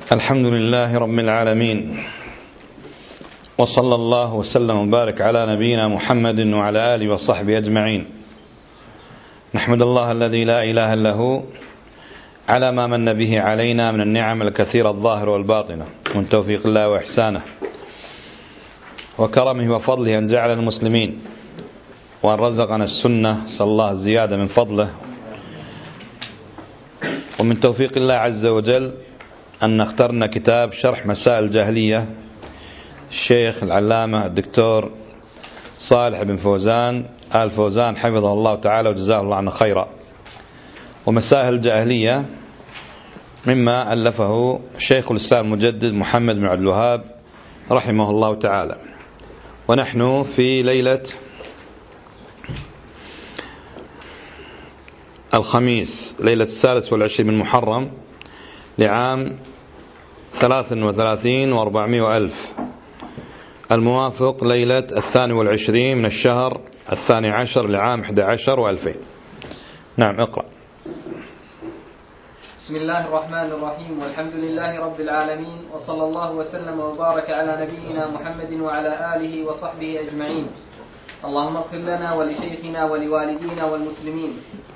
الحمد لله رب العالمين، وصلى الله وسلم وبارك على نبينا محمد وعلى آله وصحبه أجمعين. نحمد الله الذي لا إله إلا هو على ما من به علينا من النعم الكثيرة الظاهرة والباطنة، من توفيق الله وإحسانه وكرمه وفضله أن جعل المسلمين وأن رزقنا السنة، صلى الله الزيادة من فضله، ومن توفيق الله عز وجل أن اخترنا كتاب شرح مسائل الجاهلية الشيخ العلامة الدكتور صالح بن فوزان آل فوزان حفظه الله تعالى وجزاه الله عنه خيرا. ومسائل الجاهلية مما ألفه شيخ الإسلام المجدد محمد بن عبد الوهاب رحمه الله تعالى. ونحن في ليلة الخميس، ليلة 23 من محرم لعام 33 و400 ألف، الموافق ليلة 22 من الشهر 12 لعام 11 و2000. نعم، اقرأ. بسم الله الرحمن الرحيم، والحمد لله رب العالمين، وصلى الله وسلم وبارك على نبينا محمد وعلى آله وصحبه أجمعين. اللهم اغفر لنا ولشيخنا ولوالدينا والمسلمين.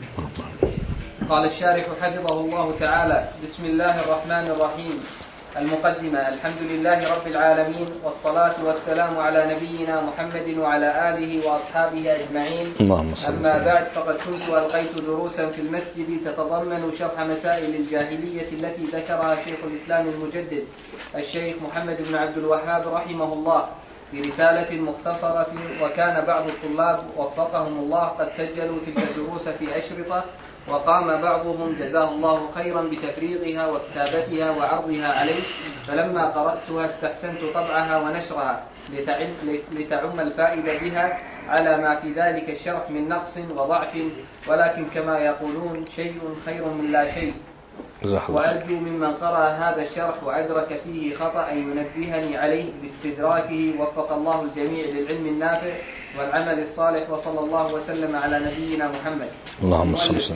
قال الشارح حفظه الله تعالى: بسم الله الرحمن الرحيم. المقدمة: الحمد لله رب العالمين، والصلاة والسلام على نبينا محمد وعلى آله وأصحابه أجمعين. أما بعد، فقد كنت ألقيت دروسا في المسجد تتضمن شرح مسائل الجاهلية التي ذكرها شيخ الإسلام المجدد الشيخ محمد بن عبد الوهاب رحمه الله في رسالة مختصرة، وكان بعض الطلاب وفقهم الله قد سجلوا تلك الدروس في أشرطة، وقام بعضهم جزاه الله خيرا بتفريغها وكتابتها وعرضها عليه، فلما قرأتها استحسنت طبعها ونشرها لتعم الفائدة بها على ما في ذلك الشرح من نقص وضعف، ولكن كما يقولون شيء خير من لا شيء. وأرجو ممن قرأ هذا الشرح وأدرك فيه خطأ ينبهني عليه باستدراكه. وفق الله الجميع للعلم النافع والعمل الصالح، وصلى الله وسلم على نبينا محمد. اللهم صل وسلم.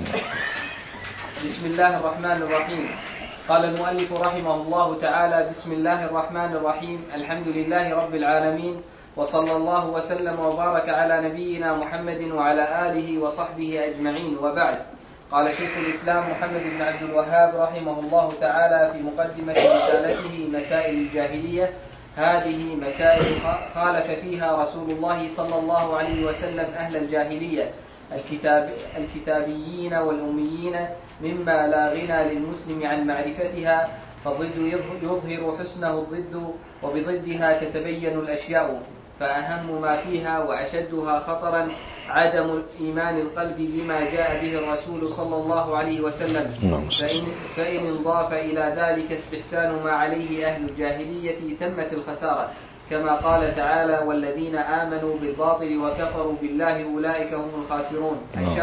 بسم الله الرحمن الرحيم. قال المؤلف رحمه الله تعالى: بسم الله الرحمن الرحيم. الحمد لله رب العالمين، وصلى الله وسلم وبارك على نبينا محمد وعلى آله وصحبه أجمعين، وبعد. قال شيخ الإسلام محمد بن عبد الوهاب رحمه الله تعالى في مقدمة رسالته مسائل الجاهلية: هذه مسائل خالف فيها رسول الله صلى الله عليه وسلم أهل الجاهلية الكتابيين والأميين، مما لا غنى للمسلم عن معرفتها، فالضد يظهر حسنه الضد، وبضدها تتبين الأشياء. فأهم ما فيها وأشدها خطرا عدم إيمان القلب بما جاء به الرسول صلى الله عليه وسلم، فإن انضاف إلى ذلك استحسان ما عليه أهل الجاهلية تمت الخسارة، كما قال تعالى: والذين آمنوا بالباطل وكفروا بالله أولئك هم الخاسرون.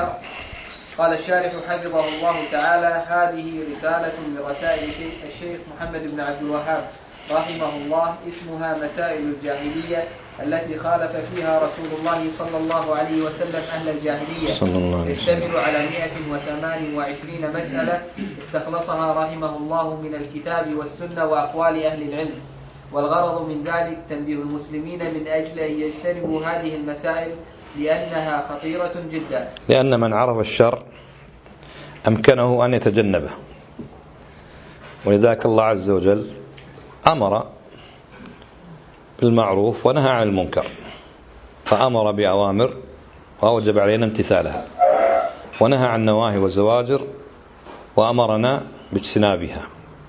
قال الشارح حفظه الله تعالى: هذه رسالة من رسائل الشيخ محمد بن عبد الوهاب رحمه الله، اسمها مسائل الجاهلية التي خالف فيها رسول الله صلى الله عليه وسلم أهل الجاهلية، تشتمل على 128 مسألة استخلصها رحمه الله من الكتاب والسنة وأقوال أهل العلم. والغرض من ذلك تنبيه المسلمين من أجل أن يجتنبوا هذه المسائل، لأنها خطيرة جدا، لأن من عرف الشر أمكنه أن يتجنبه. ولذلك الله عز وجل أمر بالمعروف ونهى عن المنكر، فأمر بأوامر وأوجب علينا امتثالها، ونهى عن نواهي وزواجر وأمرنا باجتنابها.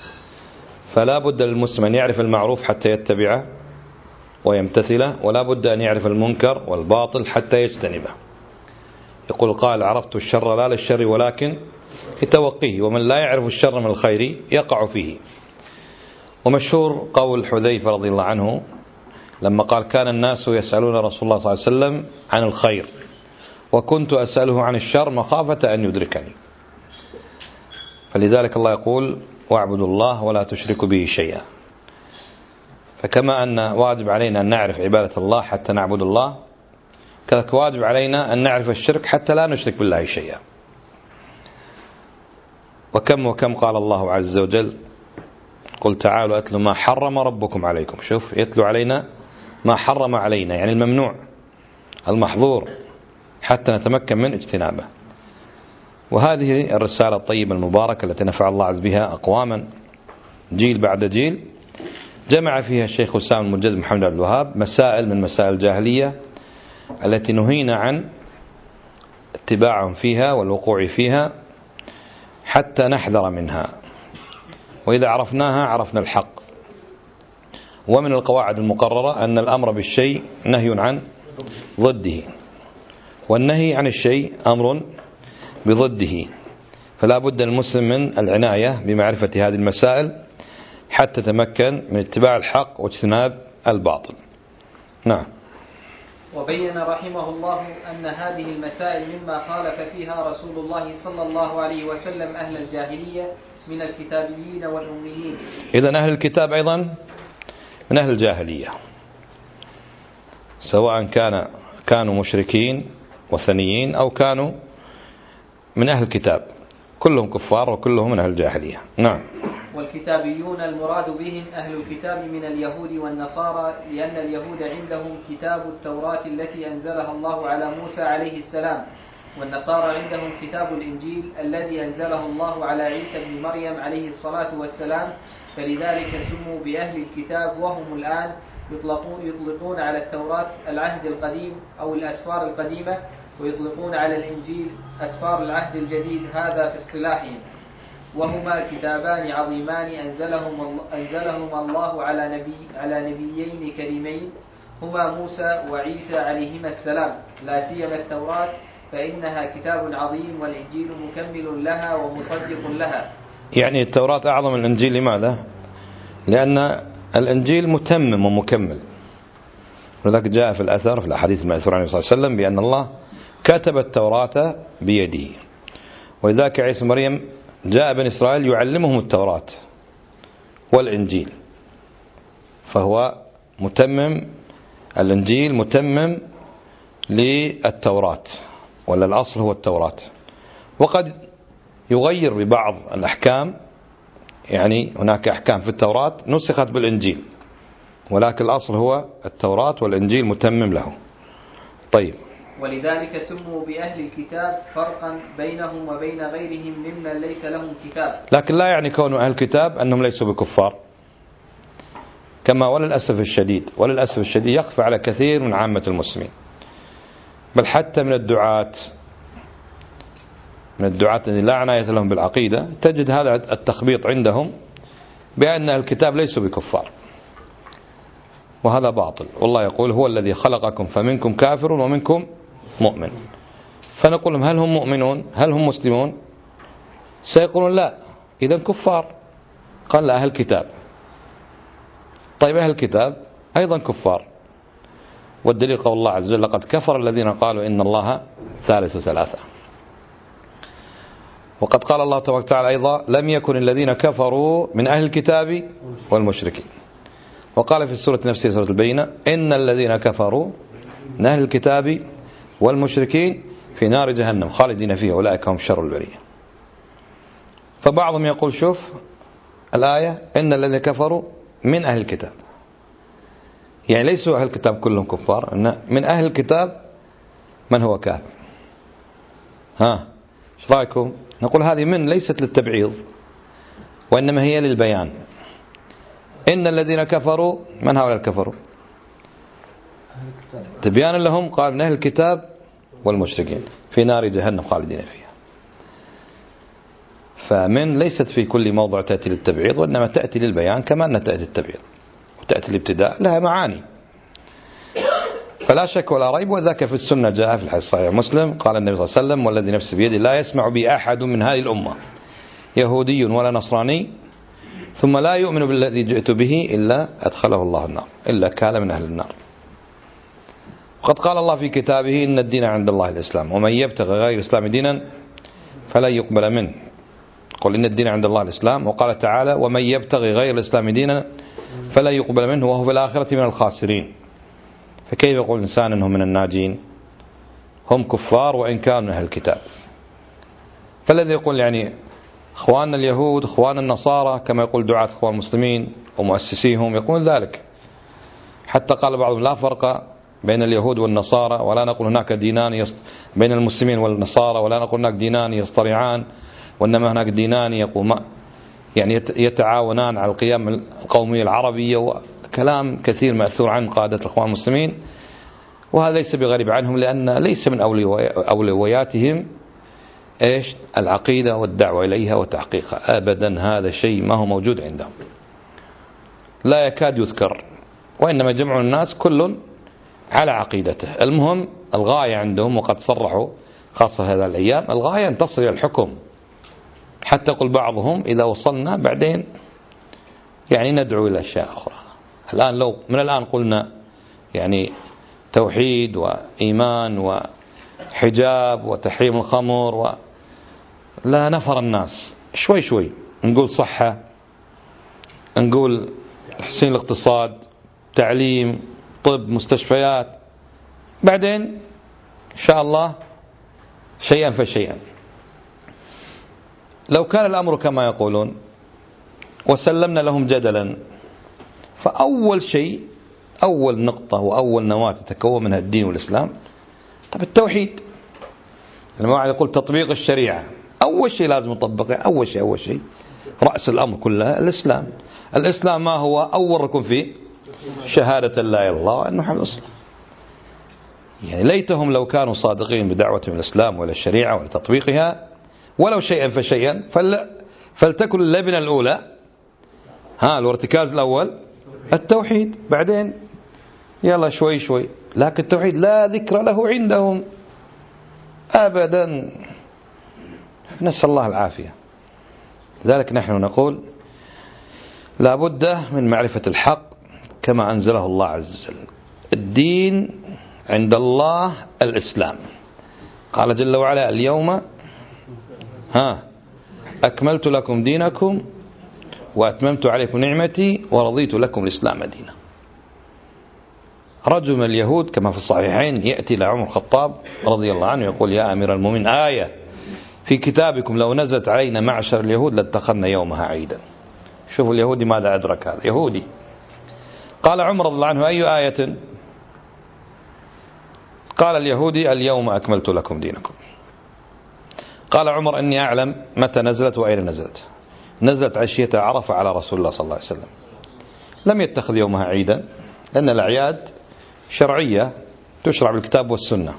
فلا بد للمسلم أن يعرف المعروف حتى يتبعه ويمتثله، ولا بد أن يعرف المنكر والباطل حتى يجتنبه. يقول قال: عرفت الشر لا للشر ولكن لتوقيه، ومن لا يعرف الشر من الخير يقع فيه. ومشهور قول حذيفة رضي الله عنه لما قال: كان الناس يسألون رسول الله صلى الله عليه وسلم عن الخير، وكنت أسأله عن الشر مخافة أن يدركني. فلذلك الله يقول: واعبدوا الله ولا تشركوا به شيئا. فكما أن واجب علينا أن نعرف عبادة الله حتى نعبد الله، كذلك واجب علينا أن نعرف الشرك حتى لا نشرك بالله شيئا. وكم قال الله عز وجل: قل تعالوا أتلوا ما حرم ربكم عليكم. شوف، يتلو علينا ما حرم علينا، يعني الممنوع المحظور، حتى نتمكن من اجتنابه. وهذه الرسالة الطيبة المباركة التي نفع الله عز بها أقواما جيل بعد جيل، جمع فيها الشيخ وسام المجدد محمد عبد الوهاب مسائل من مسائل الجاهلية التي نهينا عن اتباعهم فيها والوقوع فيها حتى نحذر منها، وإذا عرفناها عرفنا الحق. ومن القواعد المقررة أن الأمر بالشيء نهي عن ضده، والنهي عن الشيء أمر بضده، فلا بد المسلم من العناية بمعرفة هذه المسائل حتى تمكن من اتباع الحق واجتناب الباطل. نعم. وبين رحمه الله أن هذه المسائل مما خالف فيها رسول الله صلى الله عليه وسلم أهل الجاهلية من الكتابيين والأميين. إذن أهل الكتاب أيضا من أهل الجاهلية، سواء كانوا مشركين وثنيين أو كانوا من أهل الكتاب، كلهم كفار وكلهم من أهل الجاهلية. نعم. والكتابيون المراد بهم أهل الكتاب من اليهود والنصارى، لأن اليهود عندهم كتاب التوراة التي أنزلها الله على موسى عليه السلام، والنصارى عندهم كتاب الإنجيل الذي أنزله الله على عيسى بن مريم عليه الصلاة والسلام، فلذلك سموا بأهل الكتاب. وهم الآن يطلقون على التوراة العهد القديم أو الأسفار القديمة، ويطلقون على الإنجيل أسفار العهد الجديد، هذا في اصطلاحهم. وهما كتابان عظيمان أنزلهما الله على نبيين كريمين هما موسى وعيسى عليهما السلام، لا سيما التوراة فإنها كتاب عظيم، والإنجيل مكمل لها ومصدق لها. يعني التوراة أعظم من الإنجيل. لماذا؟ لأن الإنجيل متمم ومكمل، ولذلك جاء في الأثر في الحديث المأثور عنه صلى الله عليه وسلم بأن الله كتب التوراة بيده، ولذلك عيسى مريم جاء بني إسرائيل يعلمهم التوراة والإنجيل، فهو متمم، الإنجيل متمم للتوراة، ولا الأصل هو التوراة. وقد يغير ببعض الأحكام، يعني هناك أحكام في التوراة نسخت بالإنجيل، ولكن الأصل هو التوراة والإنجيل متمم له. طيب. ولذلك سموا بأهل الكتاب، فرقا بينهم وبين غيرهم ممن ليس لهم كتاب. لكن لا يعني كون أهل الكتاب أنهم ليسوا بكفار، كما وللأسف الشديد يخفى على كثير من عامة المسلمين، بل حتى من الدعاة الذين لا عناية لهم بالعقيدة، تجد هذا التخبيط عندهم بأن الكتاب ليسوا بكفار، وهذا باطل. والله يقول هو الذي خلقكم فمنكم كافر ومنكم مؤمن. فنقول لهم هل هم مؤمنون؟ هل هم مسلمون؟ سيقولون لا، إذن كفار. قال لا، أهل الكتاب. طيب أهل الكتاب أيضا كفار، والدليل قول الله عز وجل لقد كفر الذين قالوا إن الله ثالث ثلاثة. وقد قال الله تبارك وتعالى أيضا لم يكن الذين كفروا من أهل الكتاب والمشركين. وقال في السورة نفسها سورة البينة إن الذين كفروا من أهل الكتاب والمشركين في نار جهنم خالدين فيها أولئك هم شر البرية. فبعضهم يقول شوف الآية إن الذين كفروا من أهل الكتاب، يعني ليسوا أهل الكتاب كلهم كفار، إن من أهل الكتاب من هو كافر. ايش رأيكم؟ نقول هذه من ليست للتبعيض، وإنما هي للبيان. إن الذين كفروا من هؤلاء الكفروا؟ تبيانا لهم قال من أهل الكتاب والمشركين في نار جهنم خالدين فيها. فمن ليست في كل موضع تأتي للتبعيض، وإنما تأتي للبيان كما أنها تأتي التبعيض وتأتي الابتداء، لها معاني. فلا شك ولا ريب، وذاك في السنة جاء في الحديث صحيح مسلم قال النبي صلى الله عليه وسلم والذي نفسي بيده لا يسمع بي أحد من هذه الأمة يهودي ولا نصراني ثم لا يؤمن بالذي جئت به إلا أدخله الله النار، إلا كان من أهل النار. وقد قال الله في كتابه إن الدين عند الله الإسلام ومن يبتغي غير الإسلام دينا فلا يقبل منه. قل إن الدين عند الله الإسلام. وقال تعالى ومن يبتغي غير الإسلام دينا فلا يقبل منه وهو في الآخرة من الخاسرين. فكيف يقول الإنسان أنهم من الناجين؟ هم كفار وإن كانوا من أهل الكتاب. فالذي يقول يعني إخواننا اليهود إخوان النصارى كما يقول دعاة إخوان المسلمين ومؤسسيهم يقول ذلك، حتى قال بعضهم لا فرق بين اليهود والنصارى، ولا نقول هناك دينان بين المسلمين والنصارى، ولا نقول هناك دينان يصطرعان، وإنما هناك دينان يعني يتعاونان على القيام القومية العربية، وكلام كثير مأثور عن قادة الإخوان المسلمين. وهذا ليس بغريب عنهم، لأن ليس من أولوياتهم إيش؟ العقيدة والدعوة إليها وتحقيقها أبدا. هذا شيء ما هو موجود عندهم، لا يكاد يذكر، وإنما جمع الناس كل على عقيدته. المهم الغاية عندهم، وقد صرحوا خاصة هذا الأيام، الغاية أن تصل إلى الحكم، حتى يقول بعضهم إذا وصلنا بعدين يعني ندعو إلى أشياء أخرى. الآن لو من الآن قلنا يعني توحيد وإيمان وحجاب وتحريم الخمر لا نفر الناس شوي شوي، نقول صحة، نقول تحسين الاقتصاد، تعليم، طب، مستشفيات، بعدين إن شاء الله شيئا فشيئا. لو كان الأمر كما يقولون وسلمنا لهم جدلا، فأول شيء، أول نقطة وأول نواة تتكون منها الدين والإسلام، طب التوحيد. الموعد يقول تطبيق الشريعة، أول شيء لازم نطبقه، أول شيء رأس الأمر كلها الإسلام. الإسلام ما هو؟ أول ركن فيه شهادة لا إله إلا الله وأن محمد رسول الله. يعني ليتهم لو كانوا صادقين بدعوتهم الإسلام ولا الشريعة ولا تطبيقها ولو شيئا فشيئا، فلتكن اللبنة الأولى الارتكاز الأول التوحيد، بعدين يلا شوي شوي. لكن التوحيد لا ذكر له عندهم أبدا، نسأل الله العافية. لذلك نحن نقول لا بد من معرفة الحق كما أنزله الله عز وجل. الدين عند الله الإسلام، قال جل وعلا اليوم أكملت لكم دينكم وأتممت عليكم نعمتي ورضيت لكم الإسلام دينا. رجل من اليهود كما في الصحيحين يأتي إلى عمر الخطاب رضي الله عنه يقول يا أمير المؤمنين آية في كتابكم لو نزلت علينا معشر اليهود لاتخذنا يومها عيدا. شوفوا اليهودي ماذا أدرك، هذا يهودي. قال عمر رضي الله عنه أي آية؟ قال اليهودي اليوم أكملت لكم دينكم. قال عمر إني أعلم متى نزلت وأين نزلت. نزلت عشية عرفة على رسول الله صلى الله عليه وسلم، لم يتخذ يومها عيدا، لأن الأعياد شرعية تشرع بالكتاب والسنة.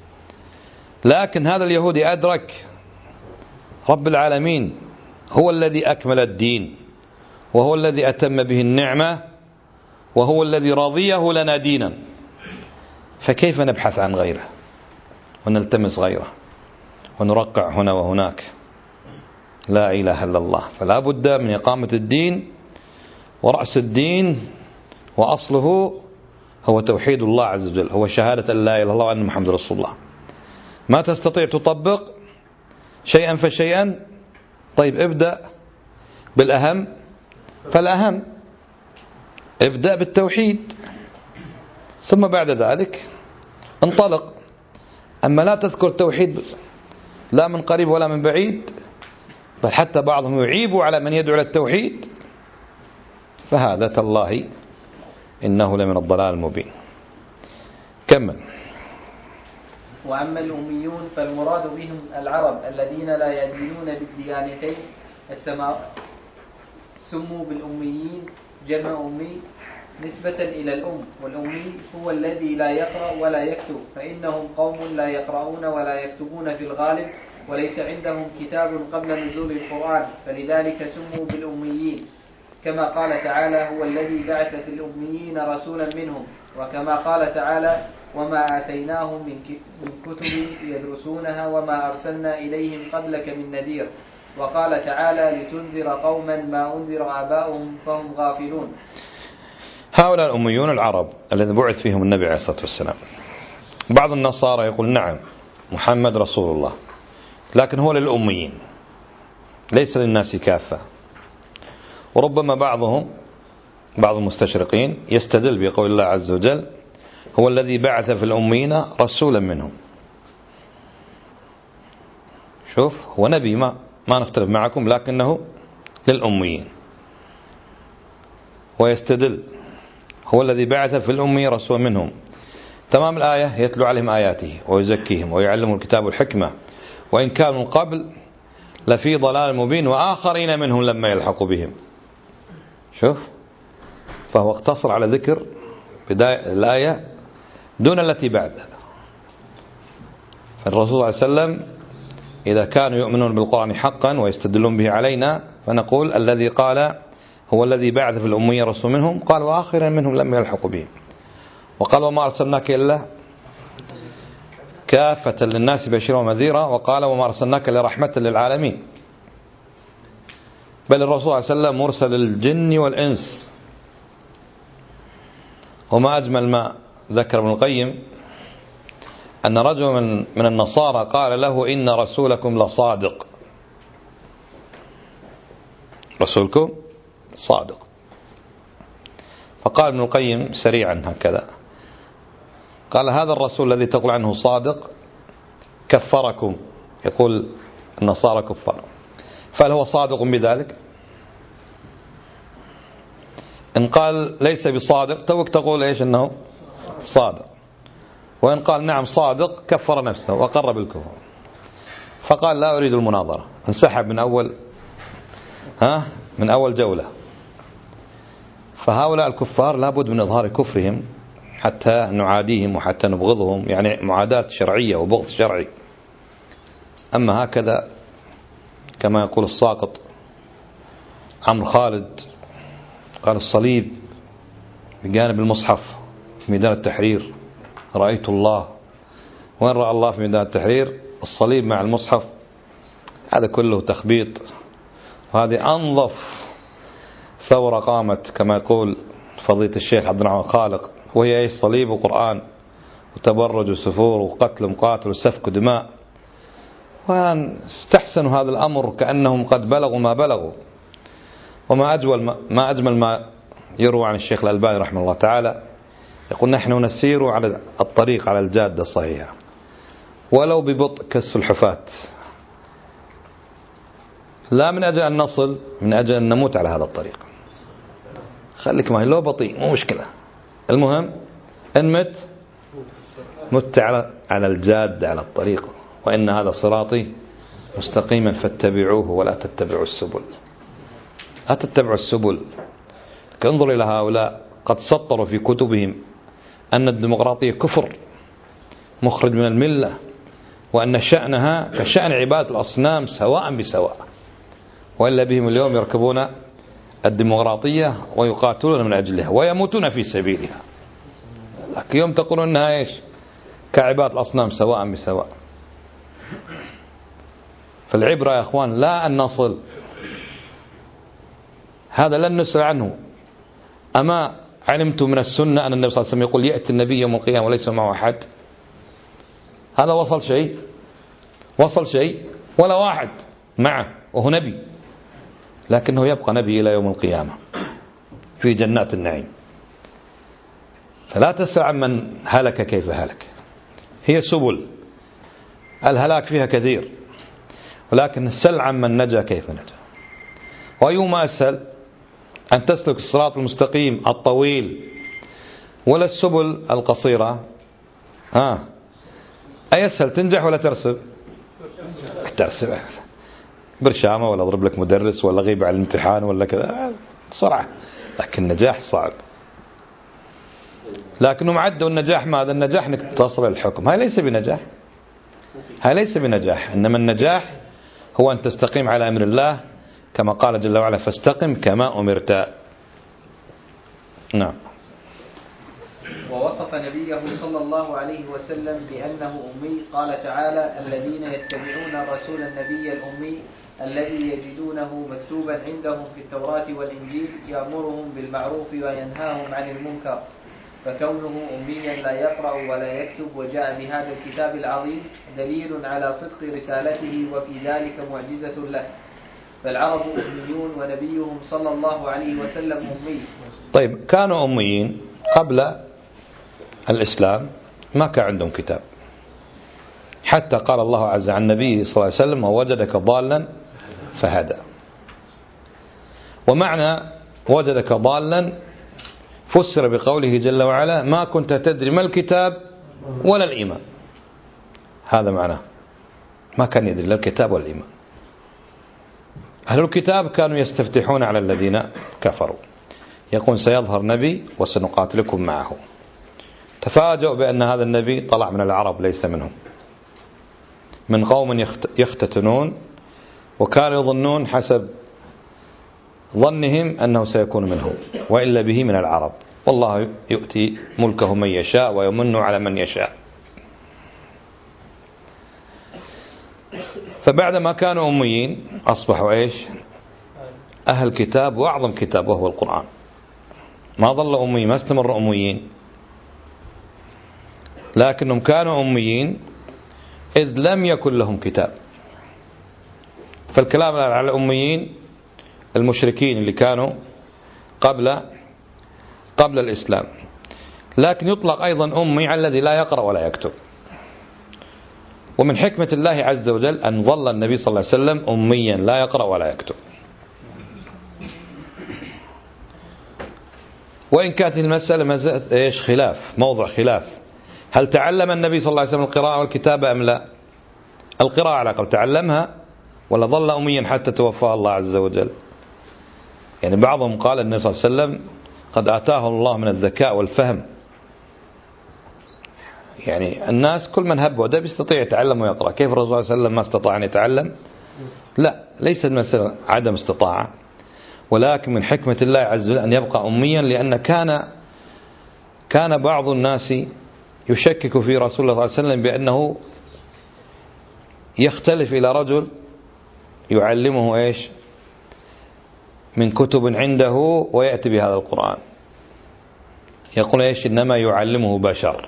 لكن هذا اليهودي أدرك رب العالمين هو الذي أكمل الدين، وهو الذي أتم به النعمة، وهو الذي رضيه لنا دينا، فكيف نبحث عن غيره ونلتمس غيره ونرقع هنا وهناك؟ لا إله إلا الله. فلا بد من إقامة الدين، ورأس الدين وأصله هو توحيد الله عز وجل، هو شهادة أن لا إله إلا الله وأن محمد رسول الله. ما تستطيع تطبق شيئا فشيئا، طيب ابدأ بالأهم فالأهم، ابدأ بالتوحيد ثم بعد ذلك انطلق. أما لا تذكر التوحيد لا من قريب ولا من بعيد، بل حتى بعضهم يعيب على من يدعو إلى التوحيد، فهذا تالله إنه لمن الضلال المبين. كمل. وأما الأميون فالمراد بهم العرب الذين لا يدينون بالديانتين السماء، سموا بالأميين جمع أمي نسبة إلى الأم، والأمي هو الذي لا يقرأ ولا يكتب، فإنهم قوم لا يقرؤون ولا يكتبون في الغالب، وليس عندهم كتاب قبل نزول القرآن، فلذلك سموا بالأميين. كما قال تعالى هو الذي بعث في الأميين رسولا منهم، وكما قال تعالى وما آتيناهم من كتب يدرسونها وما أرسلنا إليهم قبلك من نذير. وقال تعالى لتنذر قوما ما أنذر آباؤهم فهم غافلون. هؤلاء الأميون العرب الذين بعث فيهم النبي عليه الصلاة والسلام. بعض النصارى يقول نعم محمد رسول الله، لكن هو للأميين ليس للناس كافة. وربما بعض المستشرقين يستدل بقول الله عز وجل هو الذي بعث في الأميين رسولا منهم. شوف هو نبي، ما ما نختلف معكم لكنه للأميين. ويستدل هو الذي بعث في الأمي رسول منهم، تمام الآية، يتلو عليهم آياته ويزكيهم ويعلمهم الكتاب والحكمة وإن كانوا من قبل لفي ضلال مبين وآخرين منهم لما يلحقوا بهم. شوف، فهو اقتصر على ذكر بداية الآية دون التي بعدها. الرسول صلى الله عليه وسلم إذا كانوا يؤمنون بالقرآن حقا ويستدلون به علينا فنقول الذي قال هو الذي بعث في الأمية رسول منهم، قال وآخرا منهم لم يلحقوا بهم، وقال وما أرسلناك إلا كافة للناس بشيرا ونذيرا، وقال وما أرسلناك لرحمة للعالمين. بل الرسول صلى الله عليه وسلم مرسل للجن والإنس. وما أجمل ما ذكر ابن القيم أن رجل من النصارى قال له إن رسولكم لصادق، رسولكم صادق. فقال ابن القيم سريعا هكذا، قال هذا الرسول الذي تقول عنه صادق كفركم، يقول النصارى كفار، فهل هو صادق بذلك؟ إن قال ليس بصادق توك تقول إيش أنه صادق، وإن قال نعم صادق كفر نفسه وقر بالكفر. فقال لا أريد المناظرة، انسحب من أول جولة. فهؤلاء الكفار لابد من إظهار كفرهم حتى نعاديهم وحتى نبغضهم، يعني معاداة شرعية وبغض شرعي. أما هكذا كما يقول الساقط عمرو خالد، قال الصليب بجانب المصحف في ميدان التحرير رأيت الله، وين رأى الله في ميدان التحرير؟ الصليب مع المصحف. هذا كله تخبيط، وهذه أنظف ثورة قامت كما يقول فضيلة الشيخ عبد الرحمن خالق، وهي أي صليب وقرآن وتبرج وسفور وقتل مقاتل وسفك دماء. واستحسنوا هذا الأمر كأنهم قد بلغوا ما بلغوا. وما أجمل ما يروى عن الشيخ الألباني رحمه الله تعالى، يقول نحن نسير على الطريق على الجادة الصحيحة ولو ببطء كالسلحفاة، لا من أجل أن نصل، من أجل أن نموت على هذا الطريق. خليك معي لو بطيء مو مشكلة، المهم إن مت على الجادة على الطريق، وإن هذا صراطي مستقيما فاتبعوه ولا تتبعوا السبل. لا تتبعوا السبل. انظر إلى هؤلاء قد سطروا في كتبهم أن الديمقراطية كفر مخرج من الملة، وأن شأنها كشأن عبادة الأصنام سواء بسواء، وإلا بهم اليوم يركبون الديمقراطية ويقاتلون من أجلها ويموتون في سبيلها. لكن يوم تقولون أنها إيش؟ كعبادة الأصنام سواء بسواء. فالعبرة يا أخوان لا أن نصل، هذا لن نسأل عنه. أما علمت من السنة أن النبي صلى الله عليه وسلم يقول يأتي النبي يوم القيامة وليس معه أحد؟ هذا وصل شيء ولا واحد معه وهو نبي، لكنه يبقى نبي إلى يوم القيامة في جنات النعيم. فلا تسأل عن من هلك كيف هلك، هي سبل الهلاك فيها كثير، ولكن سل عن من نجا كيف نجا. وأيهما أسهل، أن تسلك الصراط المستقيم الطويل ولا السبل القصيرة؟ أيسهل تنجح ولا ترسب؟ ترسب برشامة ولا أضرب لك مدرس ولا غيب على الامتحان ولا كذا بسرعة، لكن النجاح صعب. لكنهم عدوا النجاح ماذا؟ النجاح انك تصل الحكم. هاي ليس بنجاح، إنما النجاح هو أن تستقيم على أمر الله كما قال جل وعلا فاستقم كما أمرت. نعم. ووصف نبيه صلى الله عليه وسلم بأنه أمي، قال تعالى الذين يتبعون الرسول النبي الأمي الذي يجدونه مكتوبا عندهم في التوراة والإنجيل يأمرهم بالمعروف وينهاهم عن المنكر، فكونه أميا لا يقرأ ولا يكتب وجاء بهذا الكتاب العظيم دليل على صدق رسالته وفي ذلك معجزة له. فالعرب أميون ونبيهم صلى الله عليه وسلم أمي. طيب كانوا أميين قبل الإسلام، ما كان عندهم كتاب، حتى قال الله عز عن نبيه صلى الله عليه وسلم ووجدك ضالا فهدى. ومعنى وجدك ضالا فسر بقوله جل وعلا ما كنت تدري ما الكتاب ولا الإيمان. هذا معناه، ما كان يدري لا الكتاب ولا الإيمان. أهل الكتاب كانوا يستفتحون على الذين كفروا، يقول سيظهر نبي وسنقاتلكم معه. تفاجأوا بأن هذا النبي طلع من العرب ليس منهم، من قوم يختتنون، وكانوا يظنون حسب ظنهم أنه سيكون منهم، وإلا به من العرب. والله يؤتي ملكه من يشاء ويمن على من يشاء. فبعدما كانوا أميين أصبحوا إيش؟ أهل كتاب، وأعظم كتاب وهو القرآن. ما ظلوا أميين، ما استمروا أميين، لكنهم كانوا أميين إذ لم يكن لهم كتاب. فالكلام على الأميين المشركين اللي كانوا قبل الإسلام، لكن يطلق أيضا أمي على الذي لا يقرأ ولا يكتب. ومن حكمة الله عز وجل أن ظل النبي صلى الله عليه وسلم أميا لا يقرأ ولا يكتب. وإن كانت المسألة إيش خلاف، موضع خلاف، هل تعلم النبي صلى الله عليه وسلم القراءة والكتابة أم لا؟ القراءة على الأقل تعلمها، ولا ظل أميا حتى توفاه الله عز وجل؟ يعني بعضهم قال النبي صلى الله عليه وسلم قد آتاه الله من الذكاء والفهم. يعني الناس كل من هب ودب يستطيع يتعلم ويقرأ، كيف الرسول صلى الله عليه وسلم ما استطاع أن يتعلم؟ لا، ليس المسألة عدم استطاعة، ولكن من حكمة الله عز وجل أن يبقى أميا، لأن كان بعض الناس يشكك في رسول الله صلى الله عليه وسلم بأنه يختلف إلى رجل يعلمه إيش من كتب عنده ويأتي بهذا القرآن، يقول إيش إنما يعلمه بشر.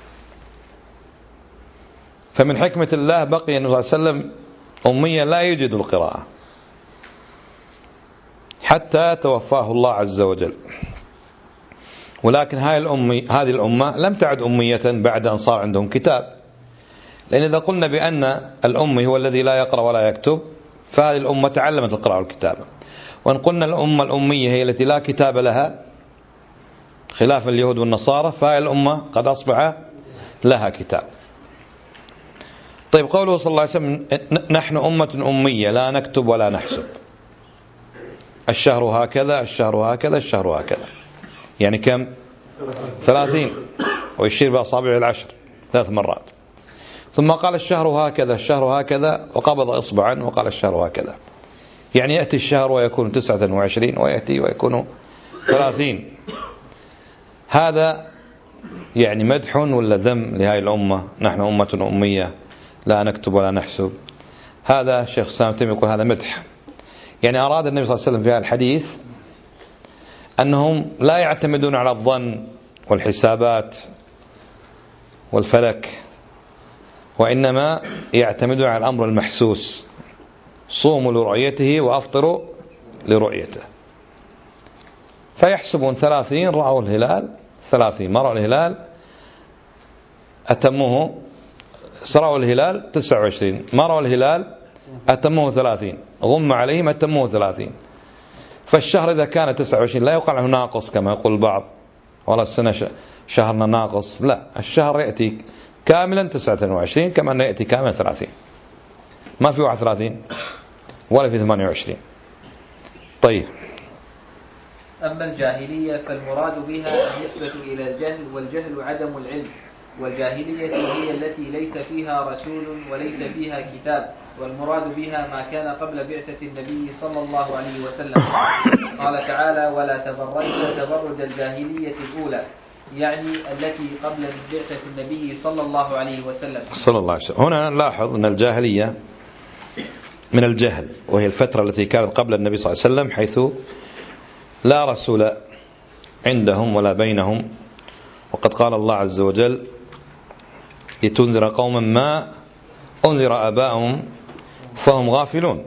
فمن حكمة الله بقي النبي صلى الله عليه وسلم أميا لا يجد القراءة حتى توفاه الله عز وجل. ولكن هذه الأمة لم تعد أمية بعد أن صار عندهم كتاب، لأن إذا قلنا بأن الأمي هو الذي لا يقرأ ولا يكتب فهذه الأمة تعلمت القراءة والكتابة. وإن قلنا الأمة الأمية هي التي لا كتاب لها خلاف اليهود والنصارى، فهذه الأمة قد أصبح لها كتاب. طيب قوله صلى الله عليه وسلم نحن أمة أمية لا نكتب ولا نحسب، الشهر هكذا الشهر هكذا الشهر هكذا، يعني كم؟ 30، ويشير بأصابع العشر 3 مرات. ثم قال الشهر هكذا الشهر هكذا، وقبض إصبعا وقال الشهر هكذا. يعني يأتي الشهر ويكون 29 ويأتي ويكون 30. هذا يعني مدح ولا ذم لهذه الأمة؟ نحن أمة أمية لا نكتب ولا نحسب. هذا الشيخ سام تيمي يقول هذا مدح. يعني أراد النبي صلى الله عليه وسلم في هذا الحديث أنهم لا يعتمدون على الظن والحسابات والفلك، وإنما يعتمدون على الأمر المحسوس، صوموا لرؤيته وأفطروا لرؤيته. فيحسبون 30 رأوا الهلال 30، ما رأوا الهلال أتموه، رأوا الهلال 29، ما رأوا الهلال أتموه 30، غم عليهم أتموه 30. فالشهر إذا كان 29 لا يقال عنه ناقص كما يقول البعض، والله السنة شهرنا ناقص، لا، الشهر يأتي كاملا 29 كما أنه يأتي كاملا 30، ما في 31 ولا في 28. طيب، أما الجاهلية فالمراد بها النسبة إلى الجهل، والجهل عدم العلم، والجاهلية هي التي ليس فيها رسول وليس فيها كتاب، والمراد بها ما كان قبل بعثة النبي صلى الله عليه وسلم. قال تعالى ولا تبرجن تبرج الجاهلية الأولى، يعني التي قبل بعثة النبي صلى الله عليه وسلم. صلى الله عليه وسلم. هنا نلاحظ أن الجاهلية من الجهل، وهي الفترة التي كانت قبل النبي صلى الله عليه وسلم، حيث لا رسول عندهم ولا بينهم. وقد قال الله عز وجل لتنذر قوما ما أنذر آباؤهم فهم غافلون.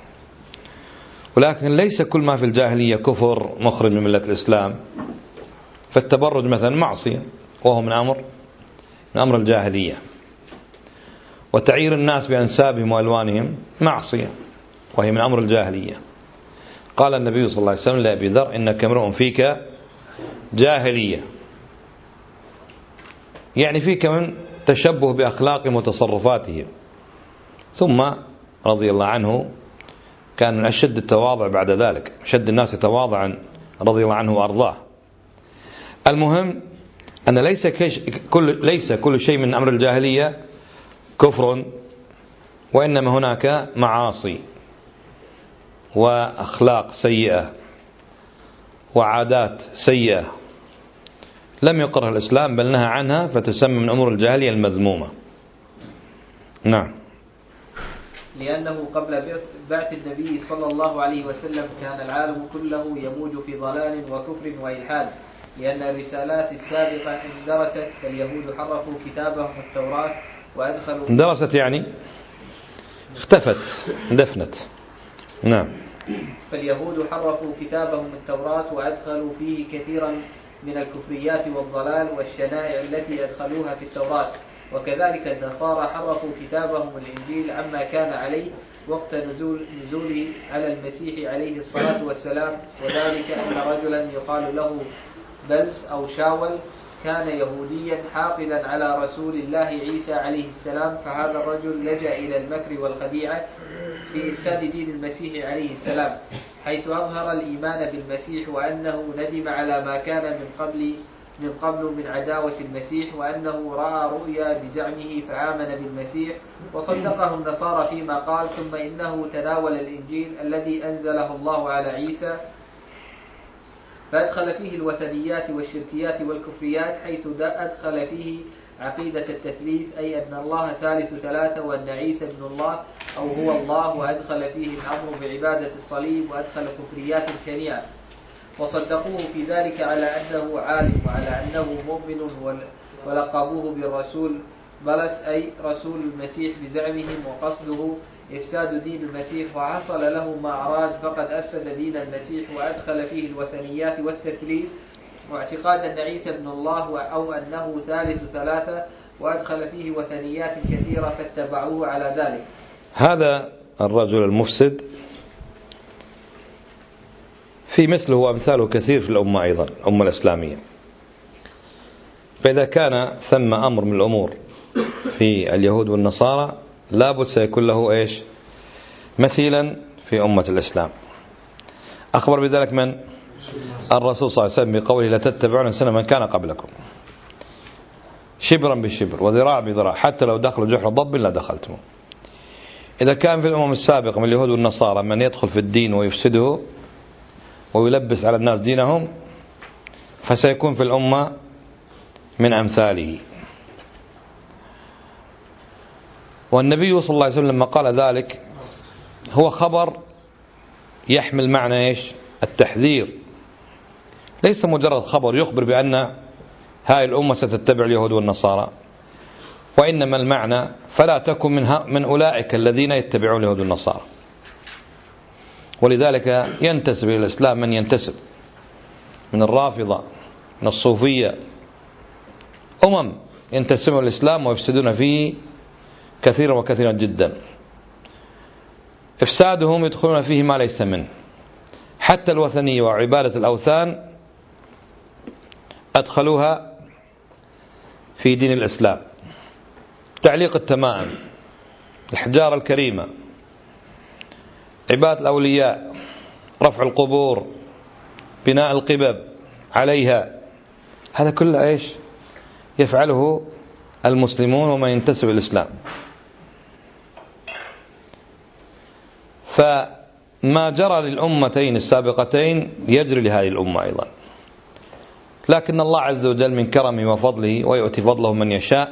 ولكن ليس كل ما في الجاهلية كفر مخرج من ملة الإسلام. فالتبرج مثلا معصية، وهو من أمر الجاهلية. وتعيير الناس بأنسابهم وألوانهم معصية، وهي من أمر الجاهلية. قال النبي صلى الله عليه وسلم لأبي ذر: إنك امرؤ فيك جاهلية، يعني فيك من تشبه بأخلاقهم وتصرفاتهم. ثم رضي الله عنه كان من أشد التواضع بعد ذلك، أشد الناس تواضعا رضي الله عنه وأرضاه. المهم أن ليس كل شيء من أمر الجاهلية كفر، وإنما هناك معاصي وأخلاق سيئة وعادات سيئة لم يقرها الإسلام بل نهى عنها، فتسمى من أمور الجاهلية المذمومة. نعم. لأنه قبل بعث النبي صلى الله عليه وسلم كان العالم كله يموج في ضلال وكفر وإلحاد، لأن الرسالات السابقة اندرست، فاليهود حرفوا كتابهم التوراة وأدخلوا اندرست يعني اختفت دفنت. نعم. فاليهود حرفوا كتابهم التوراة وأدخلوا فيه كثيرا من الكفريات والضلال والشنائع التي أدخلوها في التوراة، وكذلك النصارى حرفوا كتابهم الإنجيل عما كان عليه وقت نزوله على المسيح عليه الصلاة والسلام، وذلك أن رجلا يقال له بلس أو شاول كان يهوديا حاقدا على رسول الله عيسى عليه السلام، فهذا الرجل لجأ إلى المكر والخديعة في إفساد دين المسيح عليه السلام، حيث أظهر الإيمان بالمسيح وأنه ندم على ما كان من قبل من عداوة المسيح، وأنه رأى رؤيا بزعمه فآمن بالمسيح وصدقه النصارى فيما قال، ثم إنه تناول الإنجيل الذي أنزله الله على عيسى فأدخل فيه الوثنيات والشركيات والكفريات، حيث أدخل فيه عقيدة التثليث، أي أن الله ثالث ثلاثة وأن عيسى ابن الله أو هو الله، وأدخل فيه الأمر بعبادة الصليب، وأدخل كفريات شنيعة، وصدقوه في ذلك على أنه عالم وعلى أنه مؤمن، ولقبوه بالرسول بلس أي رسول المسيح بزعمهم، وقصده إفساد دين المسيح، وحصل له ما أراد فقد أفسد دين المسيح وأدخل فيه الوثنيات والتثليث واعتقاد أن عيسى ابن الله أو أنه ثالث ثلاثة، وأدخل فيه وثنيات كثيرة فاتبعوه على ذلك. هذا الرجل المفسد في مثله وأمثاله كثير في الأمة أيضا، الأمة الإسلامية. فإذا كان ثم أمر من الأمور في اليهود والنصارى لابد سيكون له إيش مثيلا في أمة الإسلام. أخبر بذلك من؟ الرسول صلى الله عليه وسلم بقوله: لا تتبعون سنن من كان قبلكم شبرا بشبر وذراع بذراع حتى لو دخلوا جحر ضب لا دخلتم. إذا كان في الأمم السابقة من اليهود والنصارى من يدخل في الدين ويفسده ويلبس على الناس دينهم، فسيكون في الأمة من أمثاله. والنبي صلى الله عليه وسلم لما قال ذلك هو خبر يحمل معنى إيش؟ التحذير، ليس مجرد خبر يخبر بأن هاي الأمة ستتبع اليهود والنصارى، وإنما المعنى فلا تكن من أولئك الذين يتبعون اليهود والنصارى. ولذلك ينتسب إلى الإسلام من ينتسب من الرافضة من الصوفية، ينتسبون الإسلام ويفسدون فيه كثيرا وكثيرا جدا. إفسادهم يدخلون فيه ما ليس منه، حتى الوثنية وعبادة الأوثان أدخلوها في دين الإسلام، تعليق التمائم، الحجارة الكريمة، عبادة الأولياء، رفع القبور، بناء القبب عليها، هذا كله إيش يفعله المسلمون وما ينتسب الإسلام. فما جرى للأمتين السابقتين يجري لهذه الأمة أيضا، لكن الله عز وجل من كرمه وفضله ويؤتي فضله من يشاء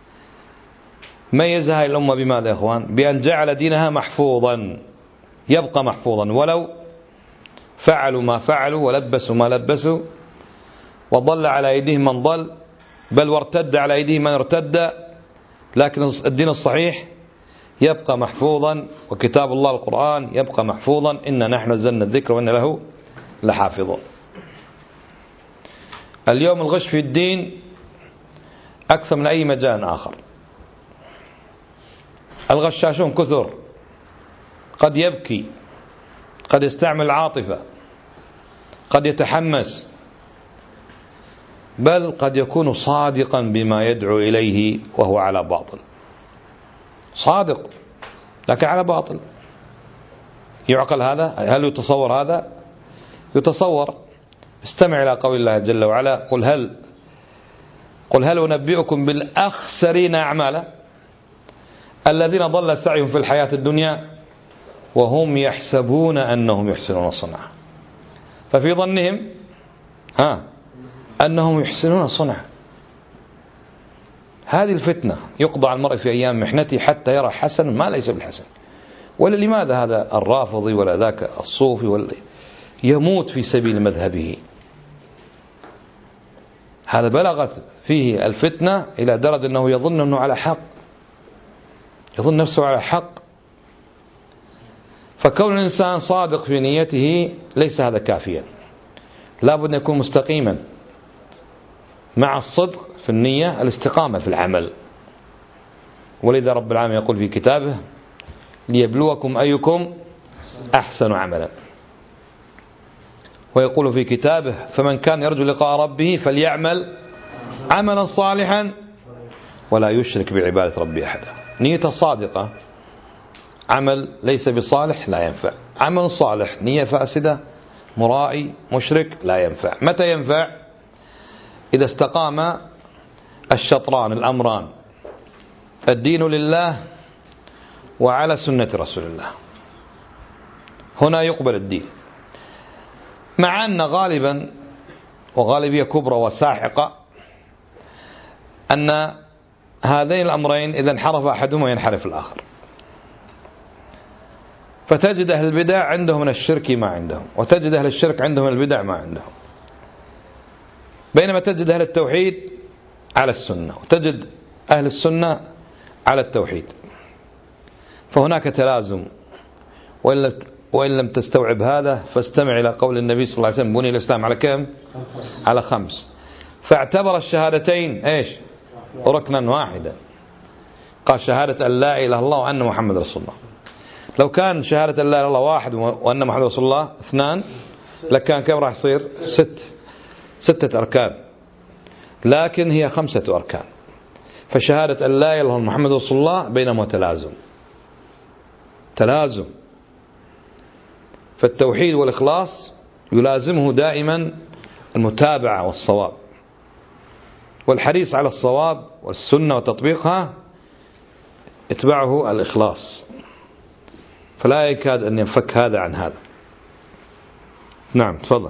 ميز هذه الأمة بماذا يا إخوان؟ بأن جعل دينها محفوظا، يبقى محفوظا ولو فعلوا ما فعلوا ولبسوا ما لبسوا وضل على أيديهم من ضل، بل وارتد على أيديهم من ارتد، لكن الدين الصحيح يبقى محفوظا، وكتاب الله القرآن يبقى محفوظا. إنا نحن نزلنا الذكر وإنا له لحافظون. اليوم الغش في الدين أكثر من أي مجال آخر، الغشاشون كثر، قد يبكي، قد يستعمل عاطفة، قد يتحمس، بل قد يكون صادقا بما يدعو إليه وهو على باطل، صادق لكن على باطل. يعقل هذا؟ هل يتصور هذا؟ يتصور. استمع إلى قول الله جل وعلا: قل هل أنبئكم بالأخسرين أعمالا الذين ضل سعيهم في الحياة الدنيا وهم يحسبون أنهم يحسنون صنعا. ففي ظنهم أنهم يحسنون صنعا. هذه الفتنة يقضى على المرء في أيام محنته حتى يرى حسن ما ليس بالحسن. ولا لماذا هذا الرافضي ولا ذاك الصوفي ولا يموت في سبيل مذهبه؟ هذا بلغت فيه الفتنة إلى درجة أنه يظن أنه على حق، يظن نفسه على حق. فكون الإنسان صادق في نيته ليس هذا كافيا، لا بد أن يكون مستقيما. مع الصدق في النية الاستقامة في العمل. ولذا رب العالمين يقول في كتابه: ليبلوكم أيكم أحسن عملا. ويقول في كتابه: فمن كان يرجو لقاء ربه فليعمل عملا صالحا ولا يشرك بعبادة ربه أحدا. نية صادقة، عمل ليس بصالح لا ينفع. عمل صالح نية فاسدة، مرائي، مشرك، لا ينفع. متى ينفع؟ إذا استقام الشطران الأمران: الدين لله وعلى سنة رسول الله. هنا يقبل الدين. مع أن غالبا وغالبية كبرى وساحقة أن هذين الأمرين إذا انحرف أحدهما ينحرف الآخر. فتجد أهل البدع عندهم من الشرك ما عندهم، وتجد أهل الشرك عندهم من البدع ما عندهم. بينما تجد أهل التوحيد على السنة، وتجد أهل السنة على التوحيد. فهناك تلازم. وإن لم تستوعب هذا فاستمع إلى قول النبي صلى الله عليه وسلم: بني الإسلام على كم؟ على 5. فاعتبر الشهادتين إيش؟ ركنا واحدا. قال: شهادة أن لا إله إلا الله وأن محمد رسول الله. لو كان شهادة أن لا إله إلا الله 1 وأن محمد رسول الله 2 لكان كم راح يصير؟ 6 أركان. لكن هي 5 أركان. فشهادة أن لا إله إلا الله محمد رسول الله بينهما تلازم. فالتوحيد والإخلاص يلازمه دائما المتابعة والصواب، والحريص على الصواب والسنة وتطبيقها اتبعه الإخلاص. فلا يكاد أن ينفك هذا عن هذا. نعم تفضل.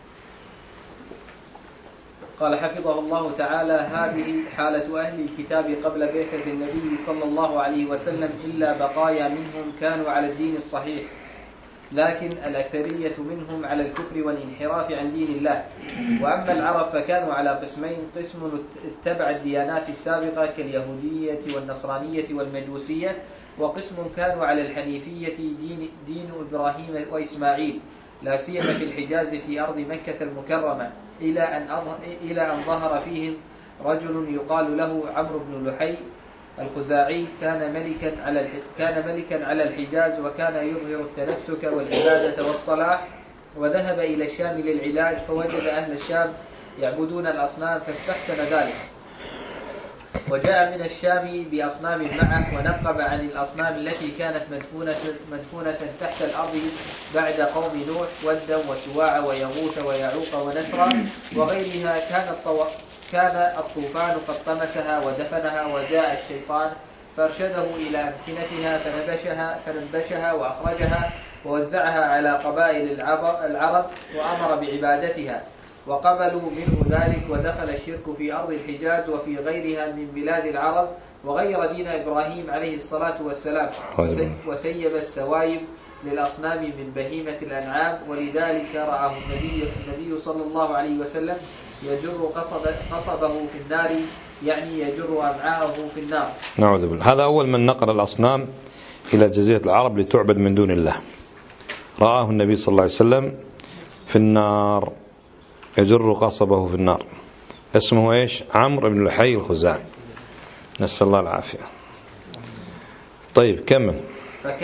قال حفظه الله تعالى: هذه حالة أهل الكتاب قبل بعثة النبي صلى الله عليه وسلم، إلا بقايا منهم كانوا على الدين الصحيح، لكن الأكثرية منهم على الكفر والانحراف عن دين الله. وأما العرب فكانوا على قسمين: قسم اتبع الديانات السابقة كاليهودية والنصرانية والمجوسية، وقسم كانوا على الحنيفية دين إبراهيم وإسماعيل، لا سيما في الحجاز في أرض مكة المكرمة، إلى أن ظهر فيهم رجل يقال له عمرو بن لحي الخزاعي، كان ملكا على الحجاز، وكان يظهر التنسك والعبادة والصلاح، وذهب إلى الشام للعلاج، فوجد أهل الشام يعبدون الأصنام فاستحسن ذلك، وجاء من الشام بأصنام معه، ونقب عن الأصنام التي كانت مدفونة تحت الأرض بعد قوم نوح: ودا وسواع ويغوث ويعوق ونسرا وغيرها. كان الطوفان قد طمسها ودفنها، وجاء الشيطان فارشده إلى أمكنتها فنبشها وأخرجها ووزعها على قبائل العرب وأمر بعبادتها، وقبلوا منه ذلك، ودخل الشرك في أرض الحجاز وفي غيرها من بلاد العرب، وغير دين إبراهيم عليه الصلاة والسلام، وسيب السوايب للأصنام من بهيمة الأنعام. ولذلك رآه النبي صلى الله عليه وسلم يجر قصبه في النار، يعني يجر أمعاءه في النار. نعوذ بالله. هذا أول من نقل الأصنام إلى جزيرة العرب لتعبد من دون الله. رآه النبي صلى الله عليه وسلم في النار، يجر قصبه في النار. اسمه إيش؟ عمرو بن لحي الخزاعي، نسأل الله العافية. طيب كمل.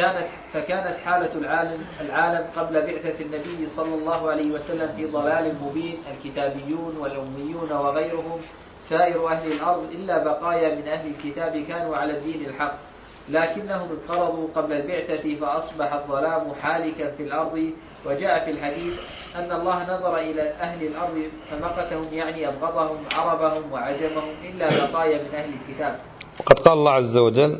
فكانت حالة العالم قبل بعثة النبي صلى الله عليه وسلم في ضلال مبين، الكتابيون والأميون وغيرهم سائر أهل الأرض إلا بقايا من أهل الكتاب كانوا على الدين الحق، لكنهم انقرضوا قبل البعثة فأصبح الظلام حالكا في الأرض. وجاء في الحديث أن الله نظر إلى أهل الأرض فمقتهم، يعني أبغضهم عربهم وعجمهم إلا بقايا من أهل الكتاب. وقد قال الله عز وجل: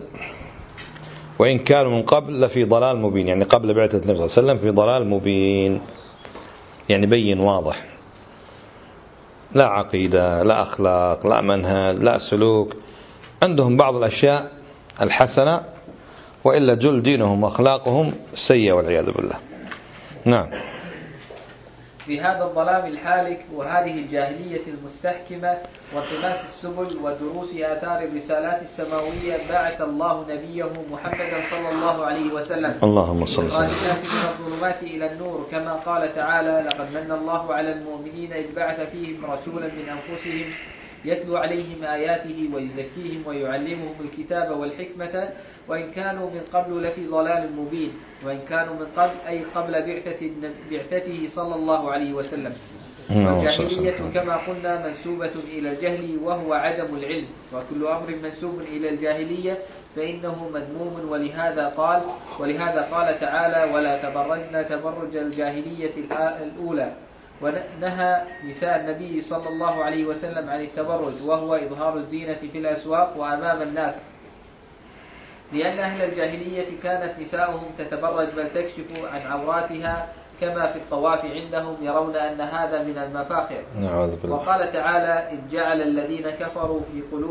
وإن كانوا من قبل لفي ضلال مبين، يعني قبل بعثة النبي صلى الله عليه وسلم في ضلال مبين، يعني بين واضح، لا عقيدة لا أخلاق لا منهج لا سلوك، عندهم بعض الأشياء الحسنة وإلا جل دينهم وأخلاقهم سيئة والعياذ بالله. نعم. في هذا الظلام الحالك وهذه الجاهلية المستحكمة وانطماس السبل ودروس آثار الرسالات السماوية بعث الله نبيه محمدا صلى الله عليه وسلم اللهم صل وسلم الناس من الظلمات إلى النور، كما قال تعالى: لقد من الله على المؤمنين إذ بعث فيهم رسولا من أنفسهم يتلو عليهم آياته ويزكيهم ويعلمهم الكتاب والحكمة وإن كانوا من قبل لفي ضلال مبين. وإن كانوا من قبل أي قبل بعثته صلى الله عليه وسلم. والجاهلية كما قلنا منسوبة إلى الجهل وهو عدم العلم، وكل أمر منسوب إلى الجاهلية فإنه مذموم. ولهذا قال تعالى: ولا تبرجن تبرج الجاهلية الأولى. ونهى نساء النبي صلى الله عليه وسلم عن التبرج، وهو إظهار الزينة في الأسواق وأمام الناس، لأن أهل الجاهلية كانت نساؤهم تتبرج بل تكشف عن عوراتها كما في الطواف عندهم، يرون أن هذا من المفاخر. وقال تعالى: إذ جعل الذين كفروا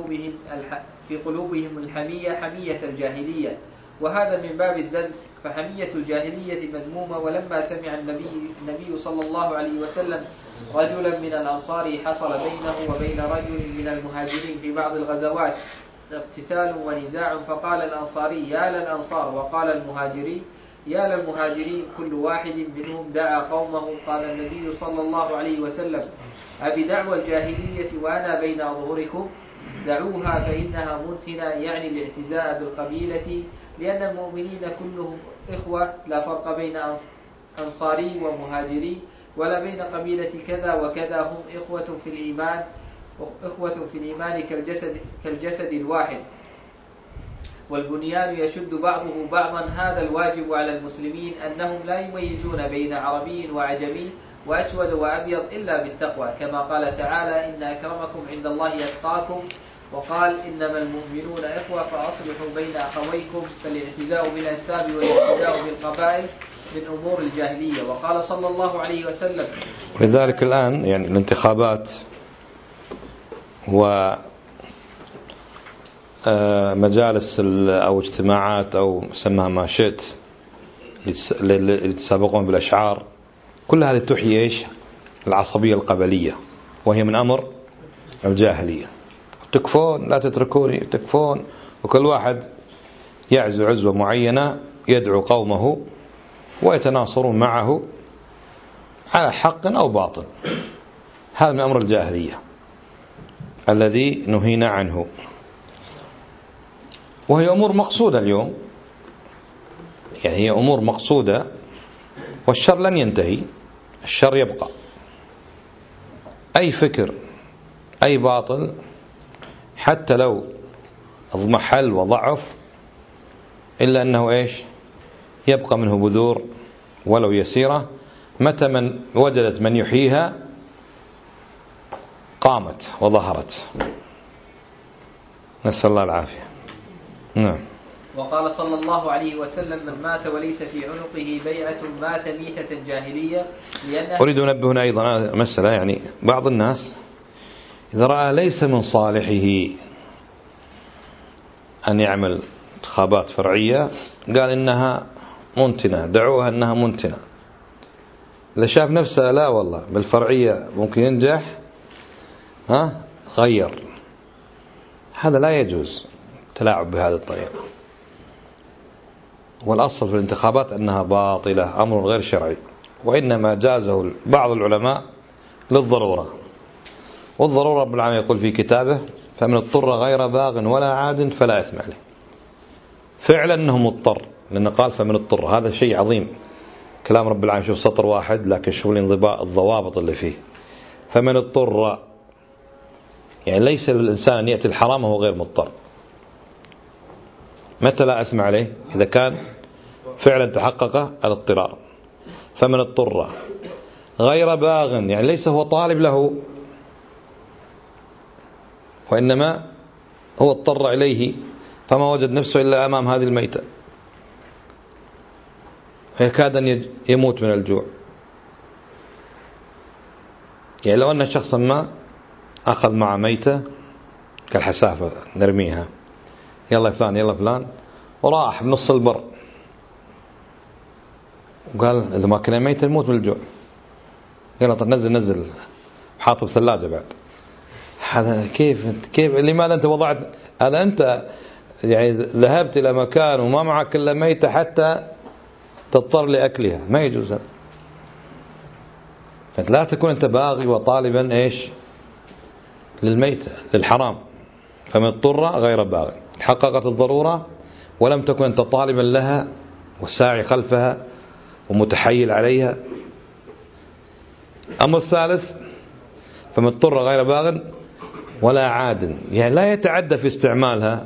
في قلوبهم الحمية حمية الجاهلية، وهذا من باب الذم، فحمية الجاهلية مذمومة. ولما سمع النبي صلى الله عليه وسلم رجلا من الأنصار حصل بينه وبين رجل من المهاجرين في بعض الغزوات اقتتال ونزاع، فقال الأنصاري: يا للأنصار، وقال المهاجري: يا للمهاجرين، كل واحد منهم دعا قومه. قال النبي صلى الله عليه وسلم: أبدعوى الجاهلية وأنا بين أظهركم؟ دعوها فإنها منتنة، يعني الاعتزاء بالقبيلة، لأن المؤمنين كلهم إخوة، لا فرق بين أنصاري ومهاجري ولا بين قبيلة كذا وكذا، هم إخوة في الإيمان كالجسد الواحد، والبنيان يشد بعضه بعضا. هذا الواجب على المسلمين، أنهم لا يميزون بين عربي وعجمي وأسود وأبيض إلا بالتقوى، كما قال تعالى: إن أكرمكم عند الله أتقاكم. وقال: إنما المؤمنون إخوة فأصلحوا بين أخويكم. فالاعتزاء بالأنساب والاعتزاء بالقبائل من أمور الجاهلية. وقال صلى الله عليه وسلم: ولذلك الآن يعني الانتخابات ومجالس أو اجتماعات أو سمها ما شئت اللي يتسابقون بالأشعار، كل هذه تحيي إيش؟ العصبية القبلية، وهي من أمر الجاهلية. تكفون لا تتركوني، تكفون، وكل واحد يعزو عزوة معينة يدعو قومه ويتناصرون معه على حق أو باطل. هذا من أمر الجاهلية الذي نهينا عنه، وهي أمور مقصودة اليوم، يعني هي أمور مقصودة، والشر لن ينتهي، الشر يبقى. أي فكر أي باطل حتى لو اضمحل وضعف إلا أنه إيش؟ يبقى منه بذور ولو يسيرة، متى من وجدت من يحييها قامت وظهرت. نسأل الله العافية. نعم. وقال صلى الله عليه وسلم: من مات وليس في عنقه بيعة مات ميتة جاهلية. أريد أن أنبه هنا أيضا مسألة، يعني بعض الناس إذا رأى ليس من صالحه أن يعمل انتخابات فرعية قال إنها منتنة، دعوها أنها منتنة. إذا شاف نفسه لا والله بالفرعية ممكن ينجح، غير. هذا لا يجوز تلاعب بهذه الطريقة. والأصل في الانتخابات أنها باطلة، أمر غير شرعي، وإنما جازه بعض العلماء للضرورة، والضرورة رب العالمين يقول في كتابه: فمن اضطر غير باغ ولا عاد فلا إثم عليه. فعلا أنه مضطر، لأنه قال فمن اضطر، هذا شيء عظيم كلام رب العالمين. شوف سطر واحد لكن شوف الضوابط اللي فيه. فمن اضطر يعني ليس للإنسان أن يأتي الحرام وهو غير مضطر. متى لا أثم عليه؟ إذا كان فعلا تحقق الاضطرار. فمن اضطر غير باغ يعني ليس هو طالب له، وإنما هو اضطر إليه فما وجد نفسه إلا أمام هذه الميتة فيكاد أن يموت من الجوع. يعني لو أن شخصا ما أخذ مع ميتة كالحسافة نرميها، يلا فلان يلا فلان، وراح بنص البر وقال إذا ما كنا ميتة نموت من الجوع، يلا طب نزل حاطب ثلاجة بعد. هذا كيف لماذا أنت وضعت هذا؟ أنت يعني ذهبت إلى مكان وما معك إلا ميتة حتى تضطر لأكلها، ما يجوز هذا. فلا تكون أنت باغي وطالبا إيش للميتة للحرام. فمن اضطر غير باغي، تحققت الضرورة ولم تكن أنت طالبا لها وساعي خلفها ومتحيل عليها. أما الثالث فمن اضطر غير باغ ولا عاد، يعني لا يتعدى في استعمالها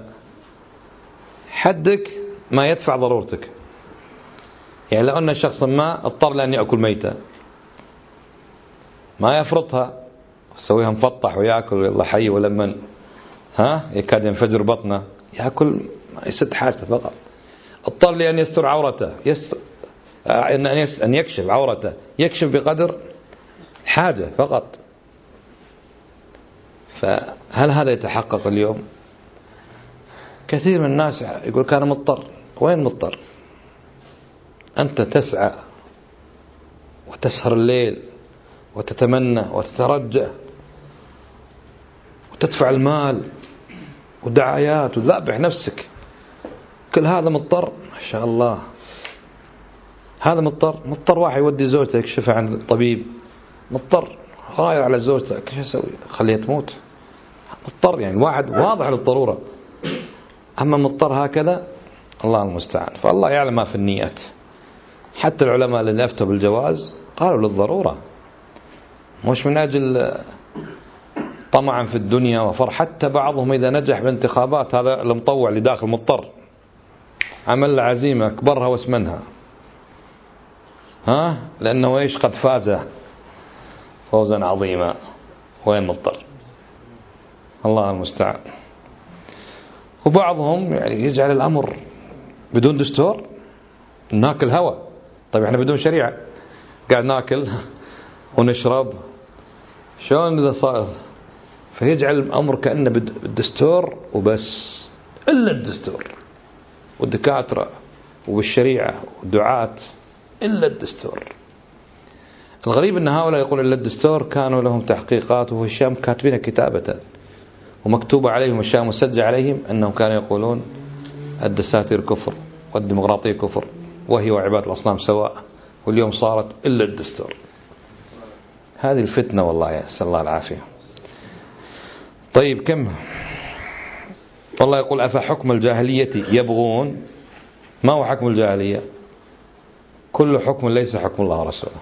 حدك ما يدفع ضرورتك. يعني لو أن شخصا ما اضطر لأن يأكل ميتة ما يفرطها يسويها مفطح ويأكل يلا حي ولمن يكاد ينفجر بطنه، يأكل يسد حاجته فقط. اضطر لأن يستر عورته، أن يكشف عورته، يكشف بقدر حاجة فقط. فهل هذا يتحقق اليوم؟ كثير من الناس يقول كان مضطر. وين مضطر؟ أنت تسعى وتسهر الليل وتتمنى وتترجى وتدفع المال ودعايات وذابح نفسك، كل هذا مضطر؟ ما شاء الله. هذا مضطر واحد يودي زوجته يكشفها عند الطبيب، مضطر غاير على زوجته، ايش يسوي؟ خليها تموت. مضطر يعني واحد واضح للضرورة. أما مضطر هكذا الله المستعان. فالله يعلم ما في النيات. حتى العلماء اللي أفتوا بالجواز قالوا للضرورة، مش من أجل طمعا في الدنيا وفرح. حتى بعضهم إذا نجح بالانتخابات، هذا المطوع اللي داخل مضطر، عمل عزيمة أكبرها واسمنها لأنه إيش قد فاز فوزا عظيما. وين مضطر؟ الله المستعان. وبعضهم يعني يجعل الأمر بدون دستور، ناكل هوا. طيب احنا بدون شريعة قاعد ناكل ونشرب، شلون إذا صار؟ فيجعل الأمر كأنه بالدستور وبس، إلا الدستور والدكاترة وبالشريعة والدعاة إلا الدستور. الغريب أن هؤلاء يقول إلا الدستور كانوا لهم تحقيقات وفي الشام كاتبين كتابة ومكتوب عليهم الشام مسجل عليهم أنهم كانوا يقولون الدساتير كفر والديمقراطية كفر وهي وعبادة الأصنام سواء، واليوم صارت إلا الدستور. هذه الفتنة والله، يا نسأل الله العافية. طيب كم والله يقول أفحكم الجاهلية يبغون. ما هو حكم الجاهلية؟ كل حكم ليس حكم الله ورسوله.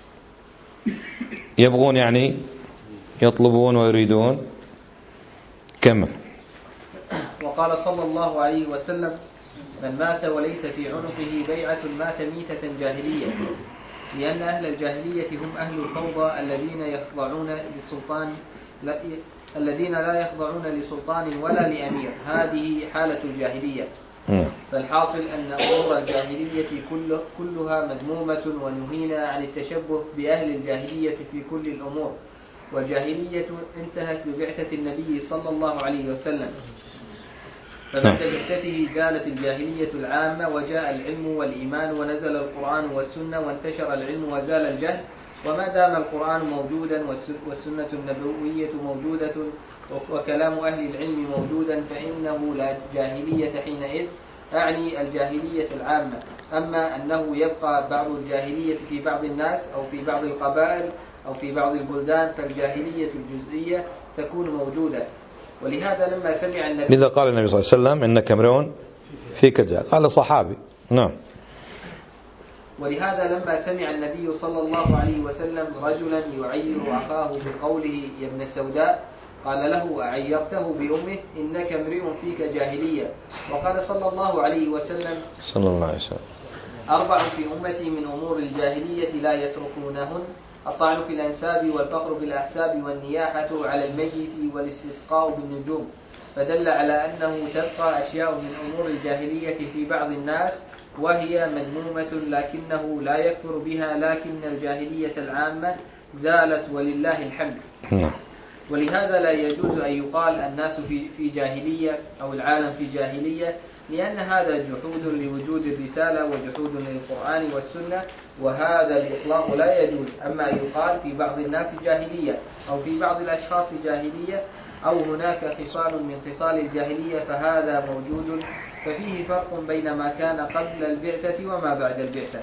يبغون يعني يطلبون ويريدون. كمل. وقال صلى الله عليه وسلم: من مات وليس في عنقه بيعة مات ميتة جاهلية، لأن أهل الجاهلية هم أهل الفوضى الذين لا يخضعون لسلطان ولا لأمير. هذه حالة الجاهلية. فالحاصل أن أمور الجاهلية كلها مذمومة، ونهينا عن التشبه بأهل الجاهلية في كل الأمور. والجاهلية انتهت ببعثة النبي صلى الله عليه وسلم، فبعد بعثته زالت الجاهلية العامة وجاء العلم والإيمان ونزل القرآن والسنة وانتشر العلم وزال الجهل. وما دام القرآن موجودا والسنة النبوية موجودة وكلام أهل العلم موجودا فإنه لا جاهلية حينئذ، أعني الجاهلية العامة. أما أنه يبقى بعض الجاهلية في بعض الناس أو في بعض القبائل أو في بعض البلدان، فالجاهلية الجزئية تكون موجودة. ولهذا لما سمع النبي، لذا قال النبي صلى الله عليه وسلم إنك امرؤ فيك جاهل. قال صحابي نعم. ولهذا لما سمع النبي صلى الله عليه وسلم رجلا يعير أخاه بقوله يا ابن السوداء قال له أعيرته بأمه إنك امرئ فيك جاهلية. وقال صلى الله عليه وسلم 4 في أمتي من أمور الجاهلية لا يتركونهن: الطعن في الأنساب والفخر بالأحساب والنياحة على الميت والاستسقاء بالنجوم. فدل على أنه تبقى أشياء من أمور الجاهلية في بعض الناس وهي مذمومة لكنه لا يكفر بها، لكن الجاهلية العامة زالت ولله الحمد. ولهذا لا يجوز أن يقال الناس في جاهلية أو العالم في جاهلية، لأن هذا جحود لوجود الرسالة وجحود للقرآن والسنة، وهذا الإطلاق لا يجوز. أما أن يقال في بعض الناس جاهلية أو في بعض الأشخاص جاهلية أو هناك خصال من خصال الجاهلية فهذا موجود، ففيه فرق بين ما كان قبل البعثة وما بعد البعثة.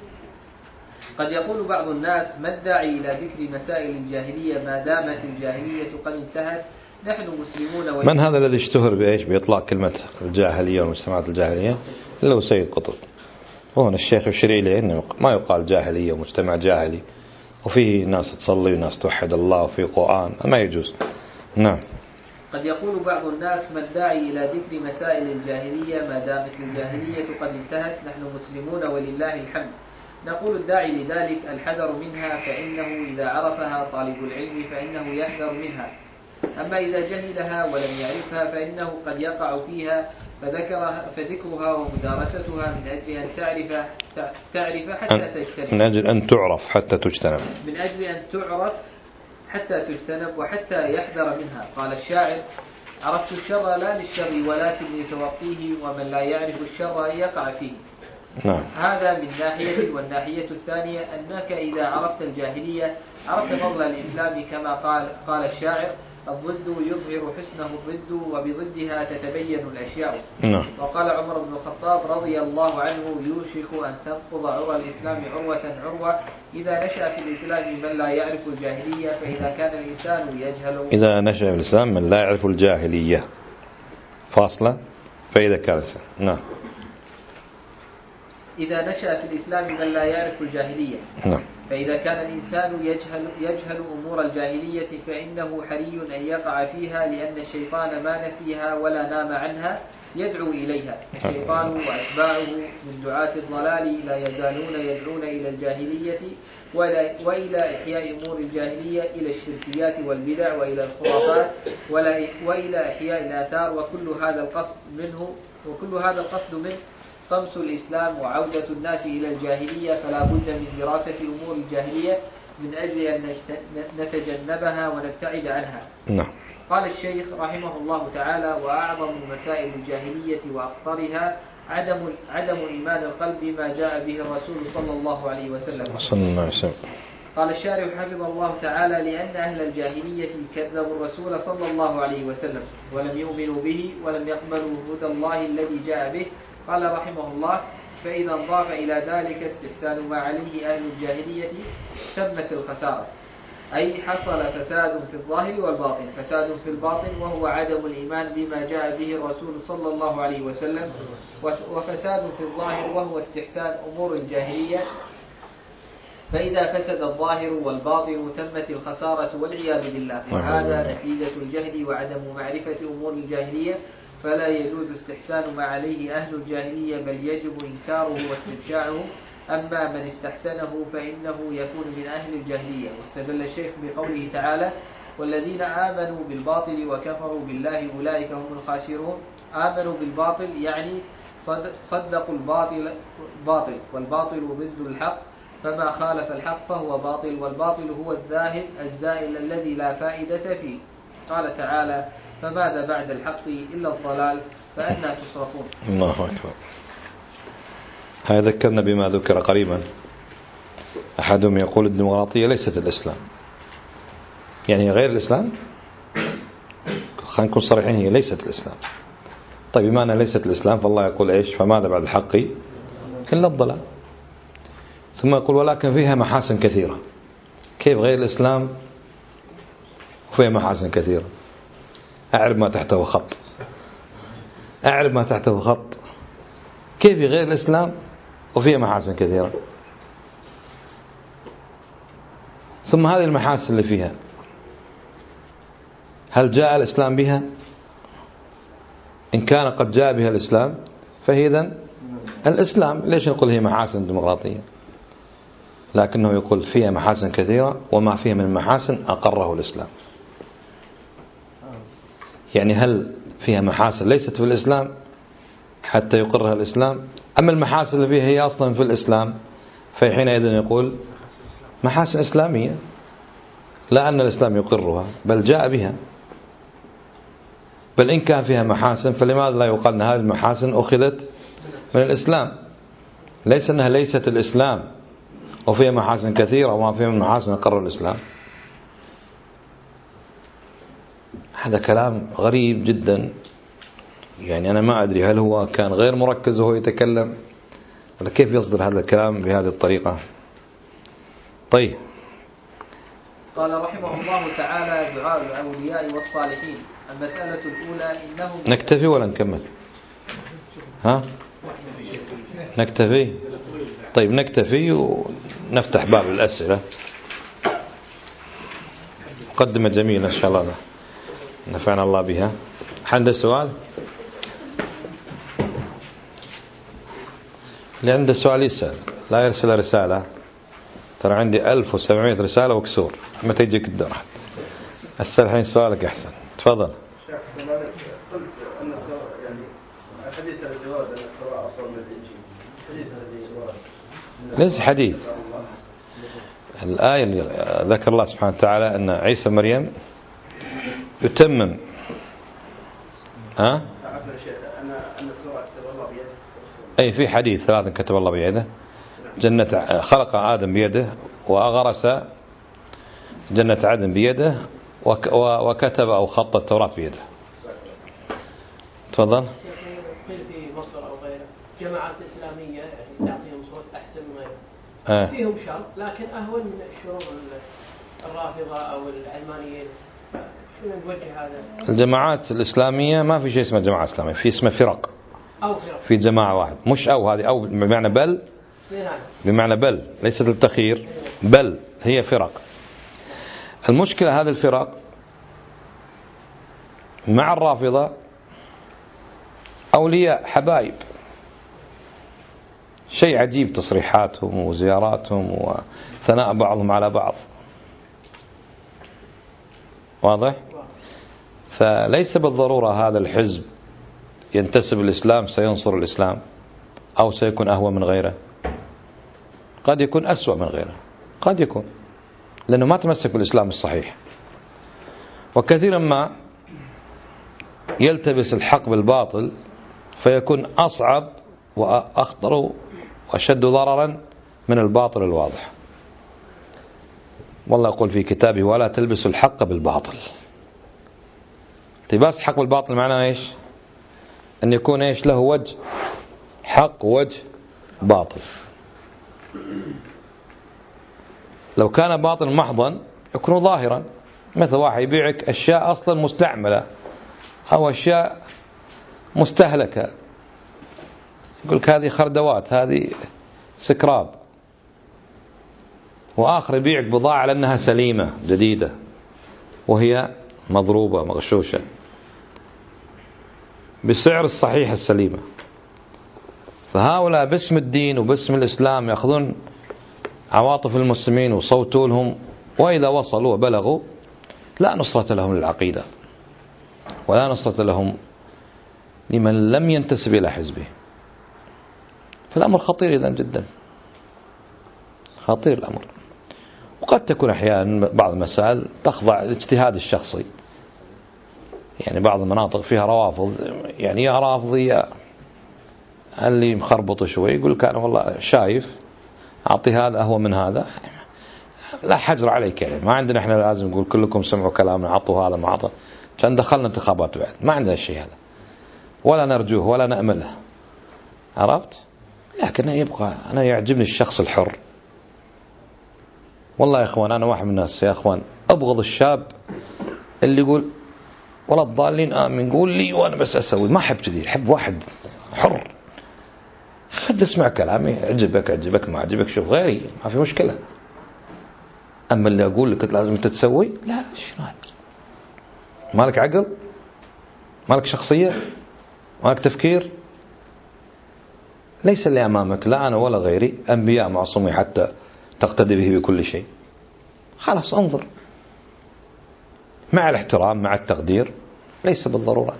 قد يقول بعض الناس ما الداعي إلى ذكر مسائل الجاهلية ما دامت الجاهلية قد انتهت، نحن مسلمون. من هذا الذي اشتهر بإيش بإطلاق كلمة الجاهلية والمجتمعات الجاهلية؟ إلا هو سيد قطب. وهنا الشيخ يشير إليه أنه ما يقال جاهلية ومجتمع جاهلي، وفيه ناس تصلي وناس توحد الله وفيه قرآن، ما يجوز. نعم. قد يقول بعض الناس ما الداعي إلى ذكر مسائل الجاهلية ما دامت الجاهلية قد انتهت، نحن مسلمون ولله الحمد. نقول الداعي لذلك الحذر منها، فإنه إذا عرفها طالب العلم فإنه يحذر منها. أما إذا جهلها ولم يعرفها فإنه قد يقع فيها، فذكرها ومدارستها من أجل أن تعرف حتى تجتنب، من أجل أن تعرف حتى تجتنب، من أجل أن تعرف حتى تجتنب وحتى يحذر منها. قال الشاعر: عرفت الشر لا للشر ولكن لتوقيه، ومن لا يعرف الشر يقع فيه. نعم. هذا من ناحية. والناحية الثانية أنك إذا عرفت الجاهلية عرفت فضل الإسلام، كما قال الشاعر: الضد يظهر حسنه الضد وبضدها تتبين الأشياء. نعم. وقال عمر بن الخطاب رضي الله عنه: يوشك أن تنقض عرى الإسلام عروة إذا نشأ في الإسلام من لا يعرف الجاهلية، فإذا كان الإنسان يجهل. إذا نشأ في الإسلام من لا يعرف الجاهلية فاصلة، فإذا كان نعم. إذا نشأ في الإسلام من لا يعرف الجاهلية. نعم. فإذا كان الإنسان يجهل أمور الجاهلية فإنه حري أن يقع فيها، لأن الشيطان ما نسيها ولا نام عنها يدعو إليها. الشيطان وأتباعه من دعاة الضلال لا يزالون يدعون إلى الجاهلية وإلى إحياء أمور الجاهلية، إلى الشركيات والبدع وإلى الخرافات وإلى إحياء الآثار، وكل هذا القصد منه طمس الإسلام وعودة الناس إلى الجاهلية. فلا بد من دراسة أمور الجاهلية من أجل أن نتجنبها ونبتعد عنها. نعم. قال الشيخ رحمه الله تعالى: وأعظم مسائل الجاهلية وأخطرها عدم إيمان القلب بما جاء به الرسول صلى الله عليه وسلم. قال الشارح حفظه الله تعالى: لأن أهل الجاهلية كذبوا الرسول صلى الله عليه وسلم ولم يؤمنوا به ولم يقبلوا هدى الله الذي جاء به. قال رحمه الله: فإذا انضاف إلى ذلك استحسان ما عليه أهل الجاهلية تمت الخسارة، أي حصل فساد في الظاهر والباطن. فساد في الباطن وهو عدم الإيمان بما جاء به الرسول صلى الله عليه وسلم، وفساد في الظاهر وهو استحسان أمور الجاهلية. فإذا فسد الظاهر والباطن تمت الخسارة والعياذ بالله، وهذا نتيجة الجهل وعدم معرفة أمور الجاهلية. فلا يجوز استحسان ما عليه أهل الجاهلية، بل يجب إنكاره واستبشاعه. أما من استحسنه فإنه يكون من أهل الجاهلية. واستدل الشيخ بقوله تعالى: والذين آمنوا بالباطل وكفروا بالله أولئك هم الخاسرون. آمنوا بالباطل يعني صدقوا الباطل، والباطل ضد الحق، فما خالف الحق فهو باطل، والباطل هو الذاهب الزائل الذي لا فائدة فيه. قال تعالى: فماذا بعد الحق إلا الضلال فأنى تصرفون. الله أكبر. هذا ذكرنا بما ذكر قريبا، أحدهم يقول الديمقراطية ليست الإسلام، يعني غير الإسلام. خلينا نكون صريحين، هي ليست الإسلام. طيب بما أنها ليست الإسلام فالله يقول إيش؟ فماذا بعد الحق إلا الضلال. ثم يقول ولكن فيها محاسن كثيرة. كيف غير الإسلام وفيها محاسن كثيرة؟ أعرف ما تحته خط، أعرف ما تحته خط. كيف غير الإسلام وفيها محاسن كثيرة؟ ثم هذه المحاسن اللي فيها هل جاء الإسلام بها؟ إن كان قد جاء بها الإسلام فهي إذن الإسلام. ليش نقول هي محاسن ديمقراطية؟ لكنه يقول فيها محاسن كثيرة، وما فيها من محاسن أقره الإسلام. يعني هل فيها محاسن ليست في الإسلام حتى يقرها الإسلام، أما المحاسن اللي فيها هي أصلا في الإسلام، فحينئذ يقول محاسن إسلامية، لا أن الإسلام يقرها بل جاء بها. بل إن كان فيها محاسن فلماذا لا يقال أن هذه المحاسن أخذت من الإسلام؟ ليس أنها ليست الإسلام وفيها محاسن كثيرة وما فيها من محاسن أقر الإسلام. هذا كلام غريب جدا. يعني أنا ما أدري هل هو كان غير مركز وهو يتكلم، ولا كيف يصدر هذا الكلام بهذه الطريقة. طيب، قال رحمه الله تعالى: دعاء الأولياء والصالحين. المسألة الأولى: إنهم نكتفي ولا نكمل؟ ها؟ نكتفي. طيب نكتفي ونفتح باب الأسئلة. مقدمة جميلة إن شاء الله نفعنا الله بها. عنده سؤال؟ اللي عنده سؤال يسأل، لا يرسل رسالة. ترى عندي 1700 رسالة وكسور، متى يجيك الدور؟ أسأل الحين سؤالك أحسن. تفضل. قلت أن يعني حديث الجواد أن القراءة أفضل من الإنجيل. حديث الجواد ليس حديث. الآية اللي ذكر الله سبحانه وتعالى أن عيسى مريم يتمم. ها؟ أي في حديث 3 كتب الله بيده. جنة خلق آدم بيده، وأغرس جنة عدن بيده، وكتب أو خط التوراة بيده. تفضل. قيل في مصر أو غيره جماعات إسلامية يعني تعطيهم صوت أحسن من غيره. فيهم شر لكن أهون من شرور الرافضة أو العلمانيين. شنو نوجه هذا؟ الجماعات الإسلامية ما في شيء اسمه جماعة إسلامية، في اسمه فرق. أو فرق. في جماعة واحد، مش أو. هذه أو بمعنى بل، بمعنى بل، ليست التخيير، بل هي فرق. المشكلة هذه الفرق مع الرافضة أولياء حبايب. شيء عجيب تصريحاتهم وزياراتهم وثناء بعضهم على بعض. واضح؟ فليس بالضرورة هذا الحزب ينتسب الإسلام سينصر الإسلام أو سيكون أهوى من غيره. قد يكون أسوأ من غيره، قد يكون، لأنه ما تمسك بالإسلام الصحيح. وكثيرا ما يلتبس الحق بالباطل فيكون أصعب وأخطر وأشد ضررا من الباطل الواضح. والله يقول في كتابه: ولا تلبسوا الحق بالباطل. التباس الحق بالباطل معناه إيش؟ أن يكون إيش؟ له وجه حق ووجه باطل. لو كان باطل محضا يكون ظاهرا، مثل واحد يبيعك أشياء أصلا مستعملة أو أشياء مستهلكة، يقولك هذه خردوات، هذه سكراب. وآخر يبيعك بضاعة لأنها سليمة جديدة وهي مضروبة مغشوشة بسعر الصحيح السليمة. فهؤلاء باسم الدين وباسم الإسلام يأخذون عواطف المسلمين وصوتوا لهم، وإذا وصلوا وبلغوا لا نصرة لهم للعقيدة ولا نصرة لهم لمن لم ينتسب إلى حزبه. فالأمر خطير إذن جدا، خطير الأمر. وقد تكون أحيانا بعض المسائل تخضع للاجتهاد الشخصي. يعني بعض المناطق فيها روافض، يعني يا رافضي يا اللي مخربط شوي، يقول كان والله شايف أعطي هذا أهوى من هذا، لا حجر عليك. يعني ما عندنا إحنا لازم نقول كلكم سمعوا كلامنا عطوا هذا ما عطوا، عشان دخلنا انتخابات بعد ما عندنا الشيء هذا، ولا نرجوه ولا نأمله. عرفت؟ لكن يبقى أنا يعجبني الشخص الحر. والله يا أخوان أنا واحد من الناس يا أخوان أبغض الشاب اللي يقول ولا الضالين آمين قول لي وأنا بس أسوي. ما أحب كذي، أحب واحد حر خد اسمع كلامي، عجبك ما عجبك شوف غيري، ما في مشكلة. أما اللي أقول لك لازم أنت تسوي، لا، شنو هذا؟ مالك عقل؟ مالك شخصية؟ مالك تفكير؟ ليس اللي أمامك لا أنا ولا غيري أنبياء معصومين حتى تقتدي به بكل شيء. خلاص انظر مع الاحترام مع التقدير، ليس بالضرورة.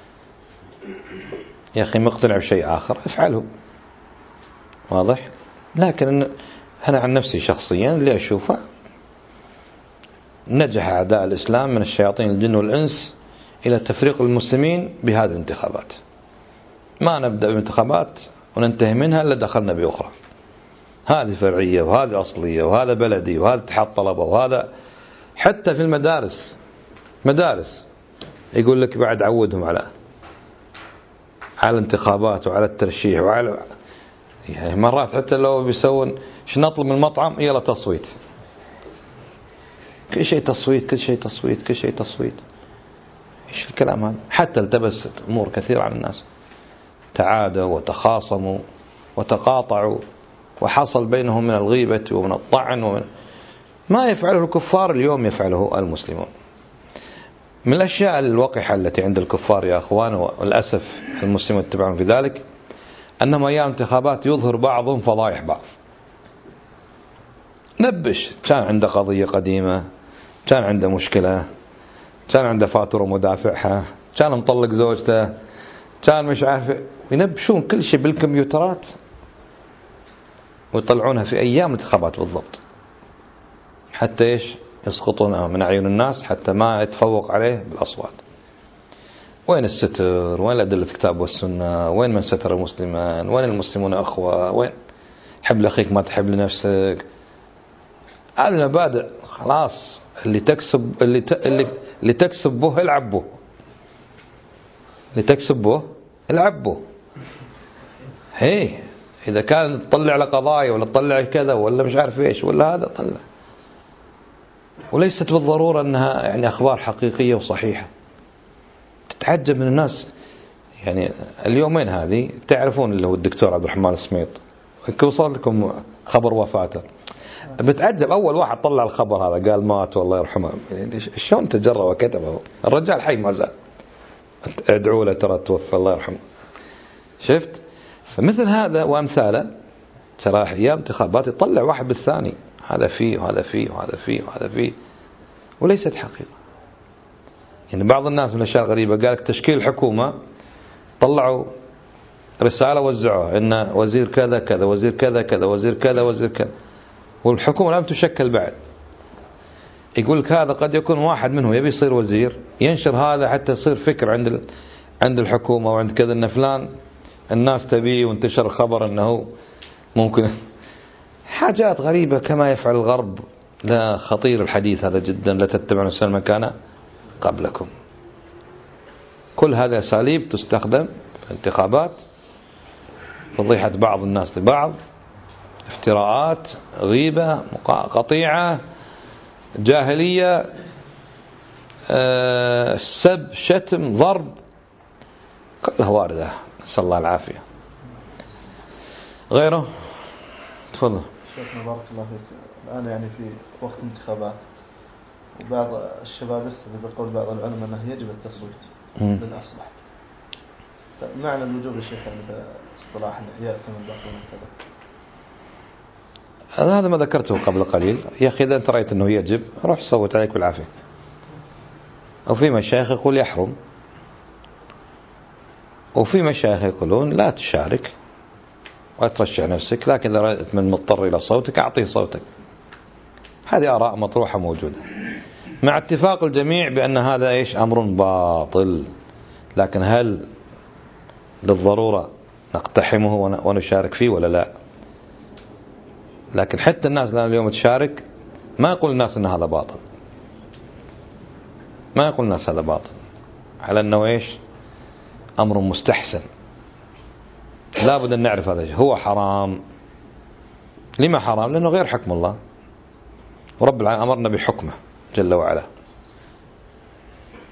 يا أخي مقتنع بشيء آخر افعله، واضح. لكن أنا عن نفسي شخصيا اللي أشوفه نجح أعداء الإسلام من الشياطين الجن والإنس إلى تفريق المسلمين بهذه الانتخابات. ما نبدأ بانتخابات وننتهي منها إلا دخلنا بأخرى، هذه فرعية وهذه أصلية وهذا بلدي وهذا اتحاد طلبة وهذا. حتى في مدارس يقول لك بعد عودهم على الانتخابات وعلى الترشيح وعلى يعني مرات حتى لو بيسوون نطلب من المطعم يلا تصويت، كل شيء تصويت. ايش الكلام هذا؟ حتى التبست امور كثيرة على الناس، تعادوا وتخاصموا وتقاطعوا وحصل بينهم من الغيبة ومن الطعن ما يفعله الكفار اليوم يفعله المسلمون. من الأشياء الوقحة التي عند الكفار يا أخوان، والأسف المسلمون يتبعون في ذلك، أنهم أيام انتخابات يظهر بعضهم فضائح بعض. نبش كان عنده قضية قديمة، كان عنده مشكلة، كان عنده فاتورة مدافعها، كان مطلق زوجته، كان مش عارف، ينبشون كل شيء بالكمبيوترات ويطلعونها في أيام انتخابات بالضبط، حتى إيش يسقطونها من عيون الناس حتى ما يتفوق عليه بالأصوات. وين الستر؟ وين الأدلة الكتاب والسنة؟ وين من ستر المسلمان؟ وين المسلمون أخوة؟ وين حب لأخيك ما تحب لنفسك؟ هذه المبادئ خلاص. اللي تكسب به العب به. هي إذا كان تطلع على قضايا ولا تطلع كذا ولا مش عارف إيش ولا هذا طلع، وليست بالضرورة أنها يعني أخبار حقيقية وصحيحة. تتعجب من الناس. يعني اليومين هذه تعرفون اللي هو الدكتور عبد الرحمن السميط، وصل لكم خبر وفاته، بتعجب أول واحد طلع الخبر هذا قال مات والله يرحمه. شلون تجرأ وكتبه؟ الرجال حي ما زال، ادعوا له ترى توفى الله يرحمه. شفت؟ فمثل هذا وأمثاله ترى أيام انتخابات يطلع واحد بالثاني، هذا فيه وهذا فيه وهذا فيه وهذا فيه، وليست حقيقة. يعني بعض الناس من الأشياء الغريبة قالك تشكيل الحكومة، طلعوا رسالة وزعوها إن وزير كذا كذا وزير كذا كذا وزير كذا وزير كذا، والحكومة لم تشكل بعد. يقول لك هذا قد يكون واحد منهم يبي يصير وزير، ينشر هذا حتى يصير فكر عند الحكومة وعند كذا إن فلان الناس تبيه، وانتشر خبر أنه ممكن. حاجات غريبة كما يفعل الغرب. لا، خطير الحديث هذا جدا. لا تتبعون سنن من كان قبلكم. كل هذه أساليب تستخدم في الانتخابات، فضيحة بعض الناس لبعض، افتراءات، غيبة، قطيعة، جاهلية، سب، شتم، ضرب، كلها واردة، نسأل الله العافية. غيره؟ تفضل. شيخنا بارك الله فيك. الآن يعني في وقت انتخابات، وبعض الشباب يستدل بقول بعض العلماء أنه يجب التصويت للأصلح. معنى الوجوب يا شيخ يعني في اصطلاح يأتي من باقين كذا؟ هذا ما ذكرته قبل قليل. يا أخي إذا أنت رأيت أنه يجب روح صوت عليك بالعافية. وفي مشايخ يقول يحرم، وفي مشايخ يقولون لا تشارك وترشح نفسك، لكن إذا رأيت من مضطر إلى صوتك أعطيه صوتك. هذه آراء مطروحة موجودة، مع اتفاق الجميع بأن هذا إيش أمر باطل. لكن هل للضرورة نقتحمه ونشارك فيه ولا لا؟ لكن حتى الناس الآن اليوم تشارك، ما يقول الناس أن هذا باطل، ما يقول الناس هذا باطل، على أنه إيش أمر مستحسن. لا بد أن نعرف هذا هو حرام. لما حرام؟ لأنه غير حكم الله، ورب العالمين أمرنا بحكمه جل وعلا.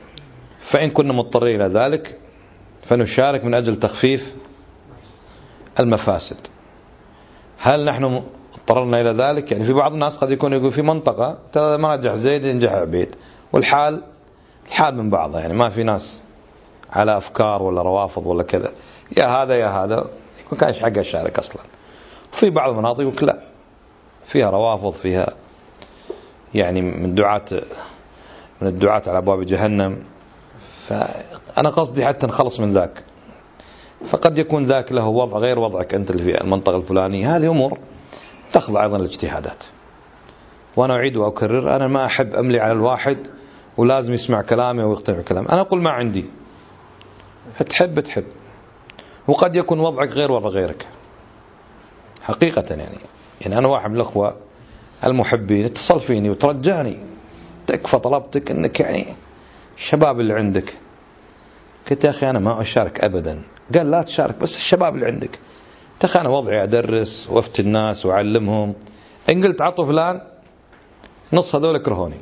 فإن كنا مضطرين إلى ذلك فنشارك من أجل تخفيف المفاسد. هل نحن اضطررنا إلى ذلك؟ يعني في بعض الناس قد يكون يقول في منطقة ما نجح زيد ينجح عبيد، والحال من بعضها، يعني ما في ناس على أفكار ولا روافض ولا كذا، يا هذا يا هذا، يكون كانش حق الشارك أصلا. في بعض المناطق يقول لا، فيها روافض، فيها يعني من الدعاة على أبواب جهنم. فأنا قصدي حتى نخلص من ذاك. فقد يكون ذاك له وضع غير وضعك أنت اللي في المنطقة الفلانية. هذه أمور تخضع أيضا الاجتهادات. وأنا أعيد وأكرر، أنا ما أحب أملي على الواحد ولازم يسمع كلامي ويقتنع كلامي. أنا أقول ما عندي، تحب وقد يكون وضعك غير وضع غيرك حقيقة. يعني أنا واحد من الأخوة المحبين اتصل فيني وترجعني، تكفى طلبتك أنك يعني الشباب اللي عندك. قلت يا أخي أنا ما أشارك أبدا. قال لا تشارك، بس الشباب اللي عندك. تخي أنا وضعي أدرس وافتي الناس وأعلمهم. إن قلت عطوا فلان نص هذول يكرهوني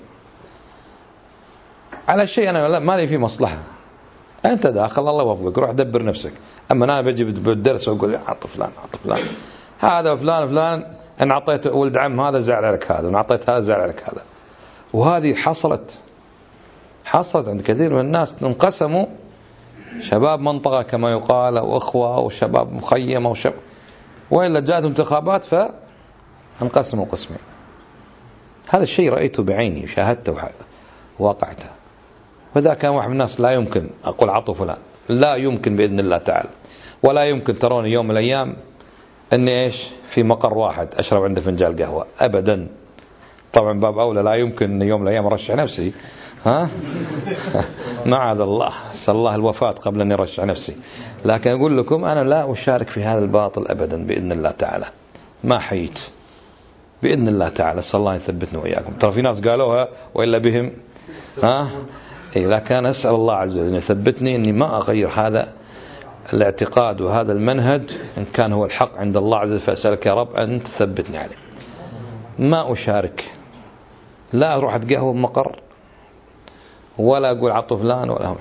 على شيء أنا ما لي فيه مصلحة. أنت داخل الله يوفقك، روح دبر نفسك. أما أنا بجي بالدرس وأقول عطوا فلان هذا وفلان أن أعطيت ولد عم هذا زعل عليك هذا، وأن أعطيت هذا زعل عليك هذا. وهذه حصلت عند كثير من الناس. انقسموا شباب منطقة كما يقال، وأخوة وشباب مخيمة وإلا جاءت انتخابات فانقسموا قسمين. هذا الشيء رأيته بعيني وشاهدته وواقعته. وإذا كان واحد من الناس لا يمكن أقول عطوا فلان، لا يمكن بإذن الله تعالى. ولا يمكن ترون يوم من الأيام أني في مقر واحد أشرب عنده فنجان قهوة أبدا. طبعا باب أولى لا يمكن أن يوم من الأيام أرشح نفسي، معاذ الله، أسأل الله الوفاة قبل أن يرشح نفسي. لكن أقول لكم أنا لا أشارك في هذا الباطل أبدا بإذن الله تعالى. ما حييت بإذن الله تعالى. أسأل الله يثبتنا وإياكم. ترى في ناس قالوها وإلا بهم لكن أسأل الله عز وجل يثبتني أني ما أغير هذا الاعتقاد وهذا المنهج. إن كان هو الحق عند الله عز وجل فأسألك يا رب أن تثبتني عليه. ما أشارك، لا أروح أتقهوى بمقر، ولا أقول عطوا فلان ولا هم.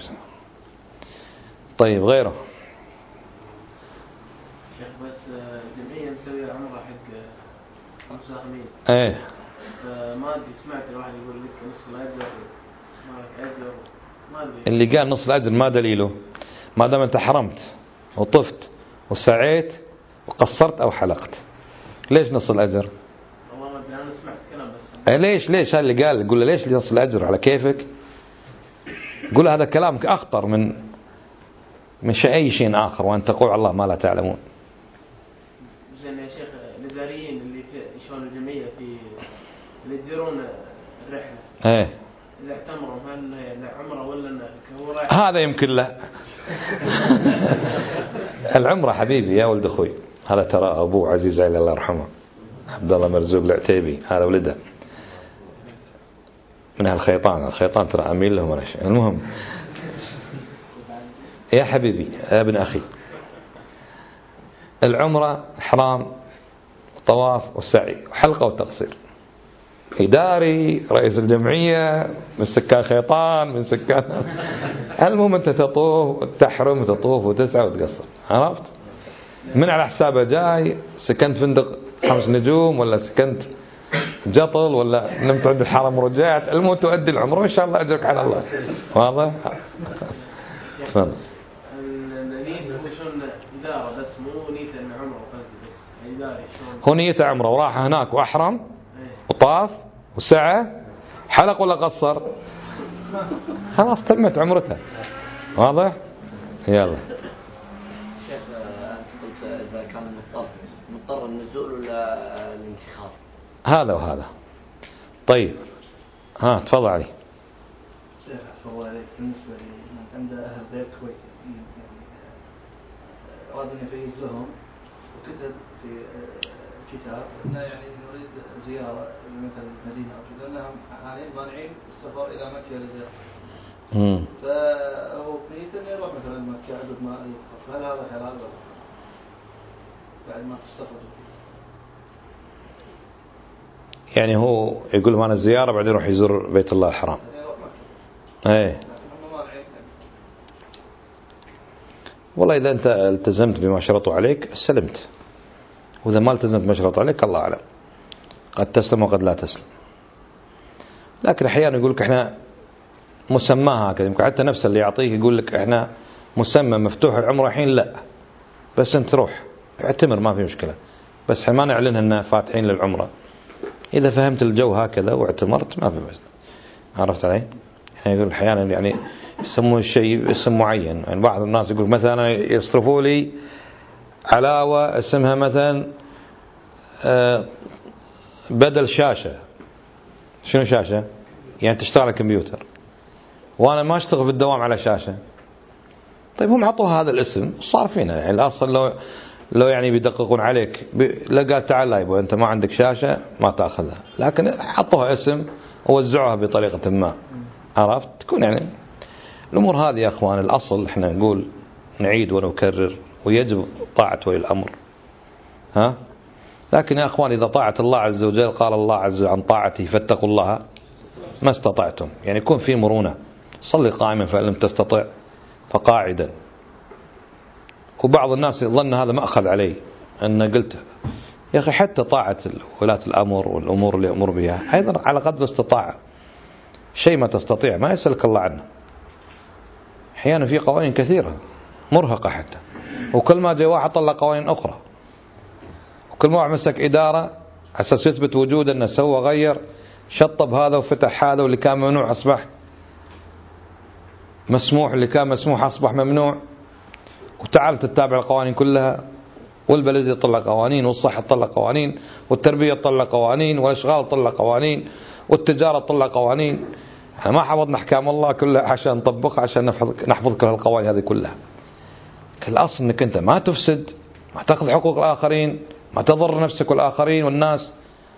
طيب غيره شيخ، بس جمعية نسوي عمرة حق المساهمين. فما أدري، سمعت الواحد يقول لك نص الأجر ما لك أجر، ما أدري. اللي قال نص الأجر ما دليله؟ ما دام أنت حرمت وطفت وسعيت وقصرت أو حلقت، ليش نص الأجر؟ والله ما أدري، أنا سمعت كلام بس. ليش هذا اللي قال؟ قول له ليش نص الأجر على كيفك؟ قول هذا كلامك أخطر من أي شيء آخر، وأن تقول الله ما لا تعلمون. زين يا شيخ، الإداريين اللي يشون الجمعية اللي يديرون الرحلة، إذا اعتمروا هل عمره ولا هو رايح؟ هذا يمكن له. العمرة حبيبي يا ولد أخوي، هذا ترى أبوه عزيز علي الله يرحمه، عبد الله مرزوق العتيبي، هذا ولده من الخيطان ترى أميل لهم ولا شيء. المهم يا حبيبي يا ابن أخي، العمرة إحرام وطواف وسعي وحلقة وتقصير. إداري، رئيس الجمعية، من سكان خيطان، من سكان المهم أنت تطوف وتحرم وتطوف وتسعى وتقصر. عرفت؟ من على حسابه جاي، سكنت فندق 5 نجوم ولا سكنت جطل ولا نمت عند الحرم ورجعت، المهم تؤدي العمره وإن شاء الله أجرك على الله. واضح؟ تفضل. النية هو شلون إدارة بس، مو نية إن عمره بس إداري شلون؟ هو نية عمره وراح هناك وأحرم وطاف وسعى، حلق ولا قصر، خلاص تمت عمرته. واضح؟ يلا. شيخ أنت قلت إذا كان مضطر النزول ولا الانتخاب؟ هذا وهذا. طيب تفضل علي. شيخ أحسن الله عليك، بالنسبة لي عند أهل غير الكويت يعني أراد أن يفيز لهم وكتب في كتاب أنه يعني نريد زيارة مثل المدينة أو كذا، لأنهم حاليا مانعين السفر إلى مكة لزيارة. فهو بنية أن يروح مثلا مكة عدد ما يدخل، هل هذا حلال ولا بعد ما تستخرج؟ يعني هو يقول ما أنا الزيارة بعدين يروح يزور بيت الله الحرام. والله إذا أنت التزمت بما شرطوا عليك سلمت، وإذا ما التزمت بما شرطوا عليك الله أعلم، قد تسلم وقد لا تسلم. لكن أحيانا يقول لك إحنا مسماها هكذا، يمكن حتى نفس اللي يعطيك يقول لك إحنا مسمى مفتوح العمر الحين، لا بس أنت روح اعتمر ما في مشكلة، بس احنا ما نعلنها أننا فاتحين للعمرة. إذا فهمت الجو هكذا واعتمرت ما في بس. عرفت علي؟ يعني يقول أحيانا يعني يسمون الشيء اسم معين، يعني بعض الناس يقول مثلا يصرفوا لي علاوة اسمها مثلا بدل شاشة. شنو شاشة؟ يعني تشتغل على الكمبيوتر وأنا ما أشتغل في الدوام على شاشة. طيب هم حطوا هذا الاسم صار فينا، يعني الأصل لو يعني بيدققون عليك لا تعال لا يبقى أنت ما عندك شاشة ما تأخذها، لكن حطوها اسم ووزعوها بطريقة ما. عرفت؟ تكون يعني الأمور هذه يا أخوان. الأصل إحنا نقول نعيد ونكرر ويجب طاعة ولي الأمر، لكن يا أخوان إذا طاعة الله عز وجل قال الله عز وجل عن طاعته فاتقوا الله ما استطعتم، يعني يكون في مرونة. صلي قائما فإن لم تستطع فقاعدا. وبعض الناس يظن هذا مأخذ عليه أن قلت يا أخي حتى طاعة ولاة الأمر والأمور اللي أمر بها أيضا على قدر استطاعة. شيء ما تستطيع ما يسألك الله عنه. أحيانا في قوانين كثيرة مرهقة حتى، وكل ما جاء واحد طلع قوانين أخرى، وكل ما واحد مسك إدارة أساس يثبت وجود أنه سوى غير شطب هذا وفتح هذا، واللي كان ممنوع أصبح مسموح، اللي كان مسموح أصبح ممنوع. وتعال تتابع القوانين كلها، والبلدية تطلع قوانين، والصحة تطلع قوانين، والتربية تطلع قوانين، والأشغال تطلع قوانين، والتجارة تطلع قوانين. احنا ما حفظنا أحكام الله كلها عشان نطبقها، عشان نحفظ كل القوانين هذه كلها. الأصل أنك أنت ما تفسد، ما تأخذ حقوق الآخرين، ما تضر نفسك والآخرين والناس.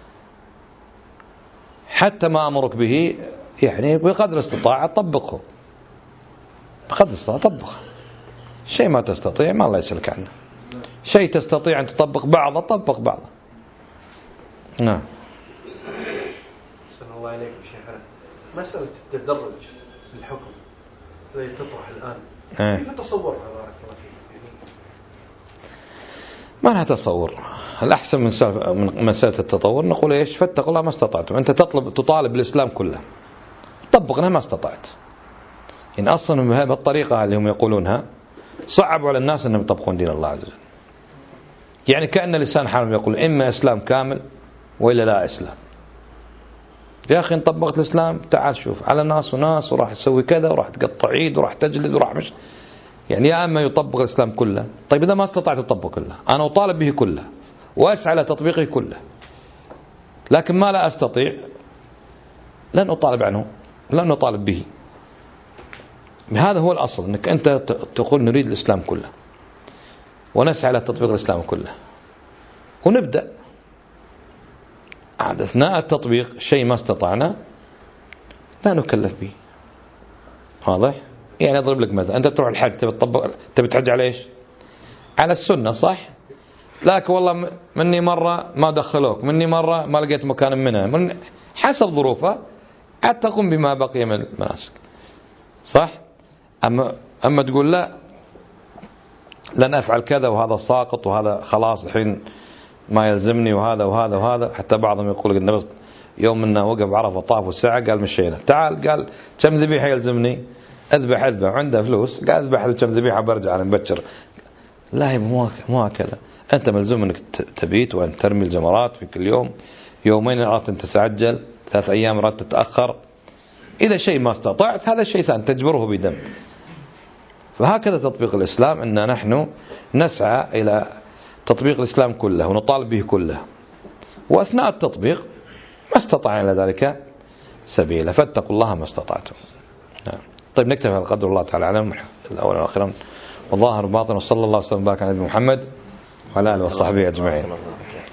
حتى ما أمرك به يعني بقدر استطاعة طبقه، بقدر استطاعة طبقه. شيء ما تستطيع ما الله يسألك عنه، شيء تستطيع أن تطبق بعضه طبق بعضه. نعم. أحسن الله عليكم شيخنا. مسألة التدرج بالحكم التي تطرح الآن كيف تصورها بارك الله فيك؟ ما لها تصور. الأحسن من مسألة التطور نقول إيش؟ فاتقوا الله ما استطعتم. أنت تطالب الإسلام كله، طبقنا ما استطعت. إن أصلا بهذه الطريقة اللي هم يقولونها صعبوا على الناس أنهم يطبقون دين الله عز وجل. يعني كأن لسان حالهم يقول إما إسلام كامل وإلا لا إسلام. يا أخي إن طبقت الإسلام تعال شوف على ناس وناس، وراح تسوي كذا، وراح تقطع عيد، وراح تجلد، وراح مش يعني. يا أما يطبق الإسلام كله. طيب إذا ما استطعت تطبق كله، أنا أطالب به كله وأسعى على تطبيقه كله، لكن ما لا أستطيع لن أطالب عنه، لن أطالب به. هذا هو الأصل، أنك أنت تقول نريد الإسلام كله ونسعى على تطبيق الإسلام كله، ونبدأ عاد أثناء التطبيق شيء ما استطعنا لا نكلف به. واضح؟ يعني أضرب لك مثلا، أنت تروح الحج تبي تحج على إيش؟ على السنة صح؟ لكن والله مني مرة ما دخلوك، مني مرة ما لقيت مكان منها، حسب ظروفه عاد تقوم بما بقي من المناسك صح؟ أما تقول لا لن أفعل كذا وهذا ساقط وهذا خلاص الحين ما يلزمني وهذا وهذا وهذا. حتى بعضهم يقول النبي يوم منا وقف عرفة طاف والساعة قال مشينا، تعال قال كم ذبيحة يلزمني؟ اذبح عنده فلوس قال اذبح كم ذبيحة برجع على مبكر. لا مو هكذا. أنت ملزوم أنك تبيت وأن ترمي الجمرات في كل يوم، يومين أردت أن تتعجل، 3 أيام أردت تتأخر. إذا شيء ما استطعت هذا الشيء ثاني تجبره بدم. فهكذا تطبيق الإسلام، أن نحن نسعى إلى تطبيق الإسلام كله ونطالب به كله، وأثناء التطبيق ما استطعنا إلى ذلك سبيلا، فاتقوا الله ما استطعتم. طيب نكتفي على قدر الله تعالى علم الأول والآخر والظاهر والباطن، وصلى الله وسلم وبارك على نبينا محمد وعلى آله وصحبه أجمعين.